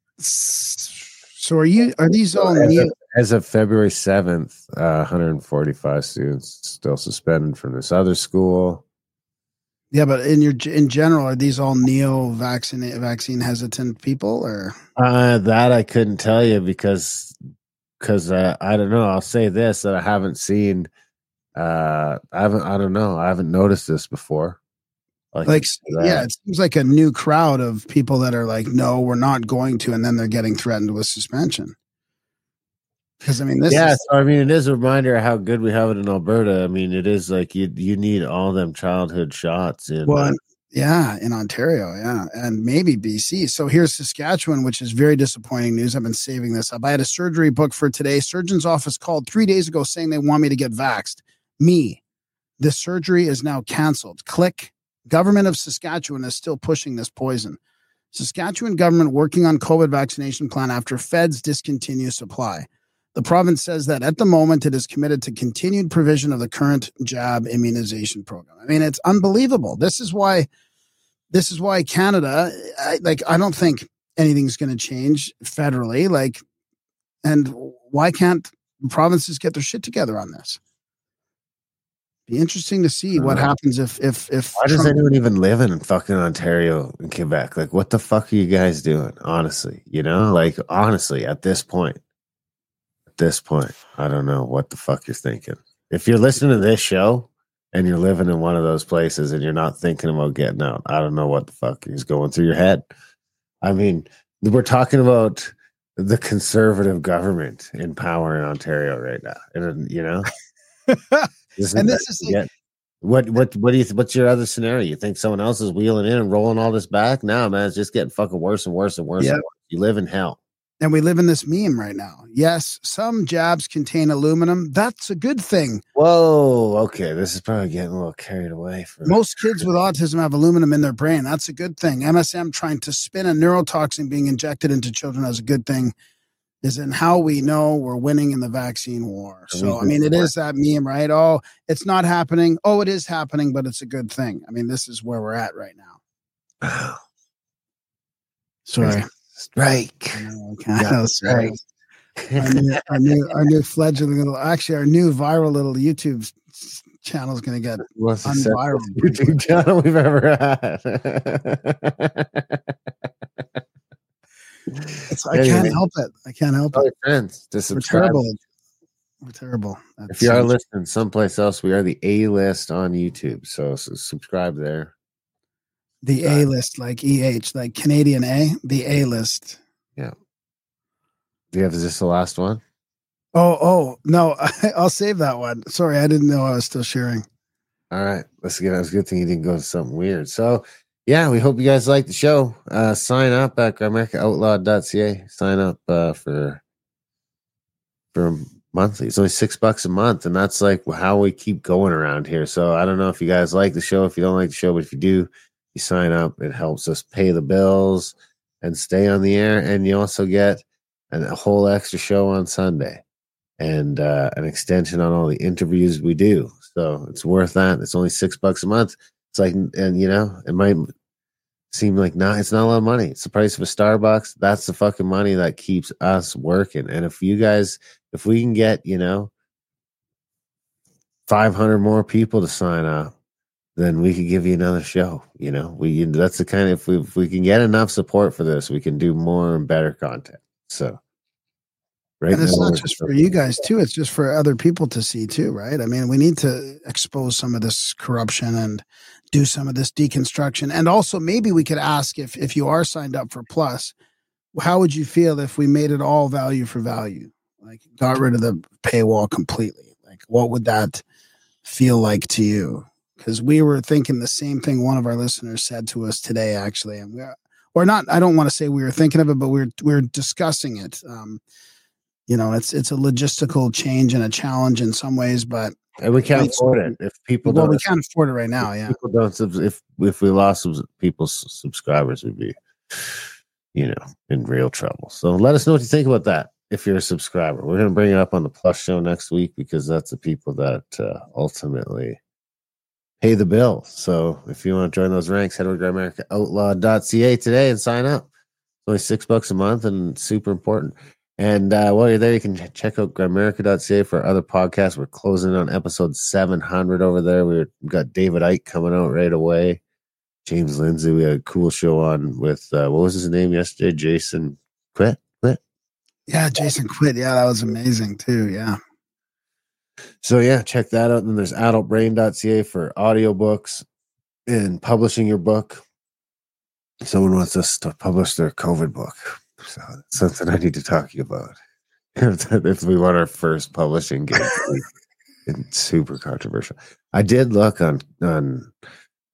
So are these all as of February 7th, 145 students still suspended from this other school. Yeah, but in general, are these all vaccine hesitant people, or that I couldn't tell you because I don't know. I'll say this that I haven't seen. I don't know. I haven't noticed this before. It seems like a new crowd of people that are like, no, we're not going to, and then they're getting threatened with suspension. Because I mean, it is a reminder of how good we have it in Alberta. I mean, it is like you need all them childhood shots. Yeah, in Ontario, yeah, and maybe BC. So here's Saskatchewan, which is very disappointing news. I've been saving this up. I had a surgery booked for today. Surgeon's office called 3 days ago saying they want me to get vaxxed. Me. The surgery is now canceled. Click. Government of Saskatchewan is still pushing this poison. Saskatchewan government working on COVID vaccination plan after feds discontinue supply. The province says that at the moment it is committed to continued provision of the current jab immunization program. I mean, it's unbelievable. This is why Canada, I don't think anything's going to change federally. And why can't provinces get their shit together on this? Be interesting to see what happens if why does anyone even live in fucking Ontario and Quebec? Like, what the fuck are you guys doing? Honestly, honestly, at this point, I don't know what the fuck you're thinking. If you're listening to this show and you're living in one of those places and you're not thinking about getting out, I don't know what the fuck is going through your head. I mean, we're talking about the Conservative government in power in Ontario right now, and what's your other scenario? You think someone else is wheeling in and rolling all this back? No, man, it's just getting fucking worse and worse and worse. Yeah. And worse. You live in hell. And we live in this meme right now. Yes, some jabs contain aluminum. That's a good thing. Whoa, okay. This is probably getting a little carried away. Most kids with autism have aluminum in their brain. That's a good thing. MSM trying to spin a neurotoxin being injected into children as a good thing is in how we know we're winning in the vaccine war. So, I mean, it is that meme, right? Oh, it's not happening. Oh, it is happening, but it's a good thing. I mean, this is where we're at right now. Sorry. Strike. Strike. Our new fledgling little, actually, our new viral little YouTube channel is going to get unviral. YouTube channel we've ever had. I can't help it. I can't help it. Friends, we're terrible. We're terrible. If you are listening someplace else, we are the A-list on YouTube. So subscribe there. The A-list, like EH, like Canadian A, the A-list. Yeah. Is this the last one? Oh, no, I'll save that one. Sorry, I didn't know I was still sharing. All right. Let's get it. It's a good thing you didn't go to something weird. So, yeah, we hope you guys like the show. Sign up at GramericaOutlawed.ca. Sign up for monthly. It's only $6 a month, and that's like how we keep going around here. So I don't know if you guys like the show, if you don't like the show, but if you do, you sign up. It helps us pay the bills and stay on the air, and you also get a whole extra show on Sunday and an extension on all the interviews we do. So it's worth that. It's only $6 a month. It's like, and it might seem like it's not a lot of money. It's the price of a Starbucks. That's the fucking money that keeps us working. And if we can get 500 more people to sign up, then we could give you another show. That's the kind of, if we can get enough support for this, we can do more and better content. So, right. And it's not just for you guys too. It's just for other people to see too, right? I mean, we need to expose some of this corruption and do some of this deconstruction. And also maybe we could ask if you are signed up for Plus, how would you feel if we made it all value for value? Like got rid of the paywall completely. Like what would that feel like to you? Because we were thinking the same thing one of our listeners said to us today, actually. And I don't want to say we were thinking of it, but we're discussing it. It's a logistical change and a challenge in some ways, but we can't afford it. If people don't, we can't afford it right now. Yeah. People don't. If we lost some people's subscribers, we'd be, in real trouble. So let us know what you think about that. If you're a subscriber, we're going to bring it up on the Plus show next week because that's the people that ultimately pay the bill. So if you want to join those ranks, head over to GramericaOutlawed.ca today and sign up. It's only $6 a month and super important. And while you're there, you can check out Gramerica.ca for other podcasts. We're closing on episode 700 over there. We've got David Icke coming out right away. James Lindsay. We had a cool show on with, what was his name yesterday? Jason Quit? Yeah, Jason Quit. Yeah, that was amazing too. Yeah. So yeah, check that out. And then there's adultbrain.ca for audiobooks and publishing your book. Someone wants us to publish their COVID book. So that's something I need to talk to you about. If we want our first publishing gig, it's super controversial. I did look on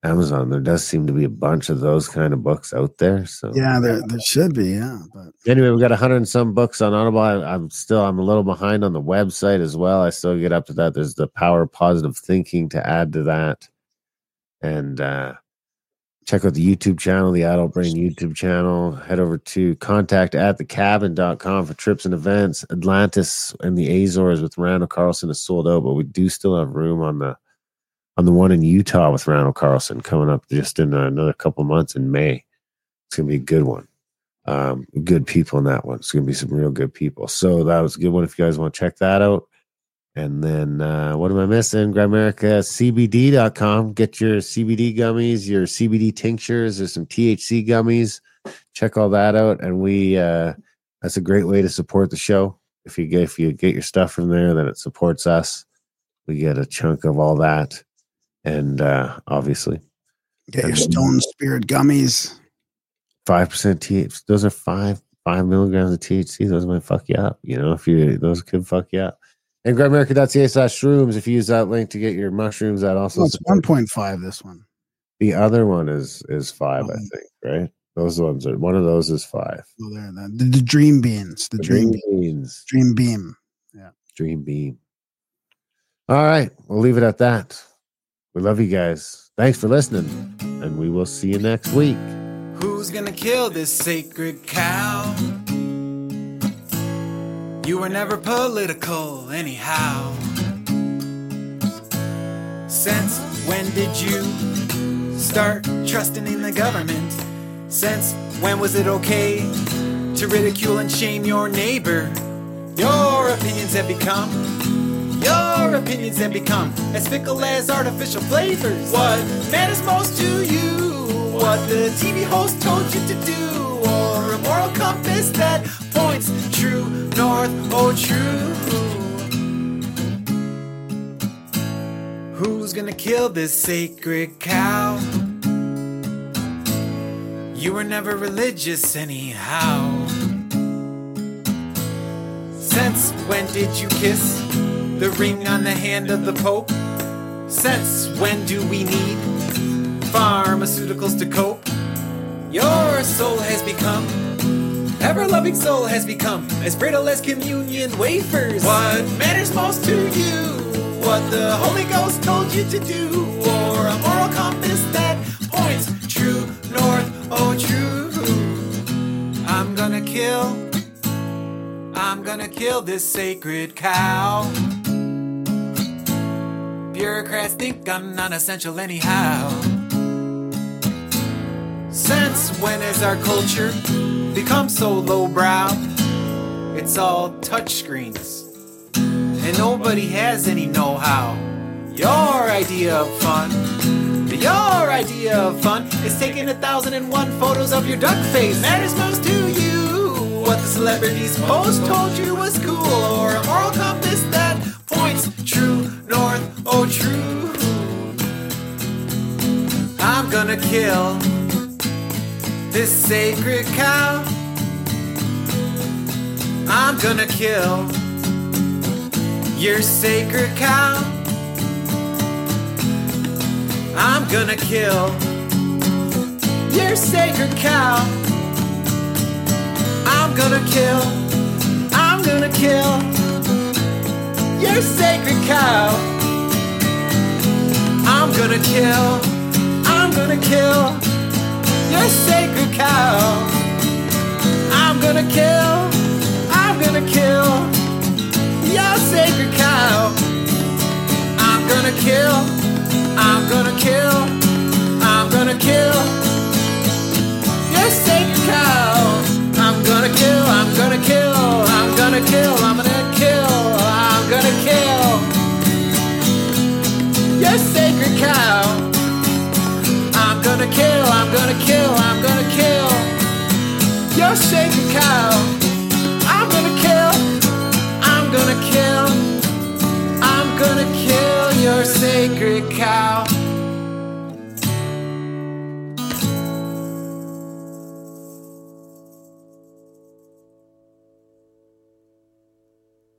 Amazon. There does seem to be a bunch of those kind of books out there. So Yeah, there should be. Yeah, but anyway, we got 100 and some books on Audible. I'm a little behind on the website as well. I still get up to that. There's the Power of Positive Thinking to add to that, and check out the YouTube channel, the Adult Brain YouTube channel. Head over to contact@thecabin.com for trips and events. Atlantis and the Azores with Randall Carlson is sold out, but we do still have room on the one in Utah with Randall Carlson coming up just in another couple months in May. It's going to be a good one. Good people in that one. It's going to be some real good people. So that was a good one if you guys want to check that out. And then what am I missing? GrimericaCBD.com. Get your CBD gummies, your CBD tinctures. There's some THC gummies. Check all that out. And that's a great way to support the show. If you get your stuff from there, then it supports us. We get a chunk of all that. And obviously, get your Stone Spirit gummies. 5% THC. Those are 5 milligrams of THC. Those might fuck you up. Those could fuck you up. And Grimerica.ca/shrooms. If you use that link to get your mushrooms, that also. It's 1.5. This one. The other one is 5, I think. Right? Those ones are. One of those is 5. Oh, there. The Dream Beans. The Dream Beans. Dream Beam. Yeah. Dream Beam. All right. We'll leave it at that. We love you guys. Thanks for listening, and we will see you next week. Who's gonna kill this sacred cow? You were never political anyhow. Since when did you start trusting in the government? Since when was it okay to ridicule and shame your neighbor? Your opinions have become as fickle as artificial flavors. What matters most to you? What the TV host told you to do? Or a moral compass that points true north, oh true? Who's gonna kill this sacred cow? You were never religious anyhow. Since when did you kiss the ring on the hand of the Pope? Since when do we need pharmaceuticals to cope? Your soul has become, ever-loving soul has become as brittle as communion wafers. What matters most to you? What the Holy Ghost told you to do? Or a moral compass that points true north, oh true? I'm gonna kill this sacred cow. Bureaucrats think I'm non-essential anyhow. Since when has our culture become so lowbrow? It's all touchscreens, and nobody has any know-how. Your idea of fun is taking 1,001 photos of your duck face. Matters most to you what the celebrities post told you was cool, or a moral compass that points true north, oh true. I'm gonna kill this sacred cow. I'm gonna kill your sacred cow. I'm gonna kill your sacred cow. I'm gonna kill your sacred cow. I'm gonna kill your sacred cow. I'm gonna kill your sacred cow. I'm gonna kill your sacred cow. I'm gonna kill your sacred cow. I'm gonna kill your sacred cow.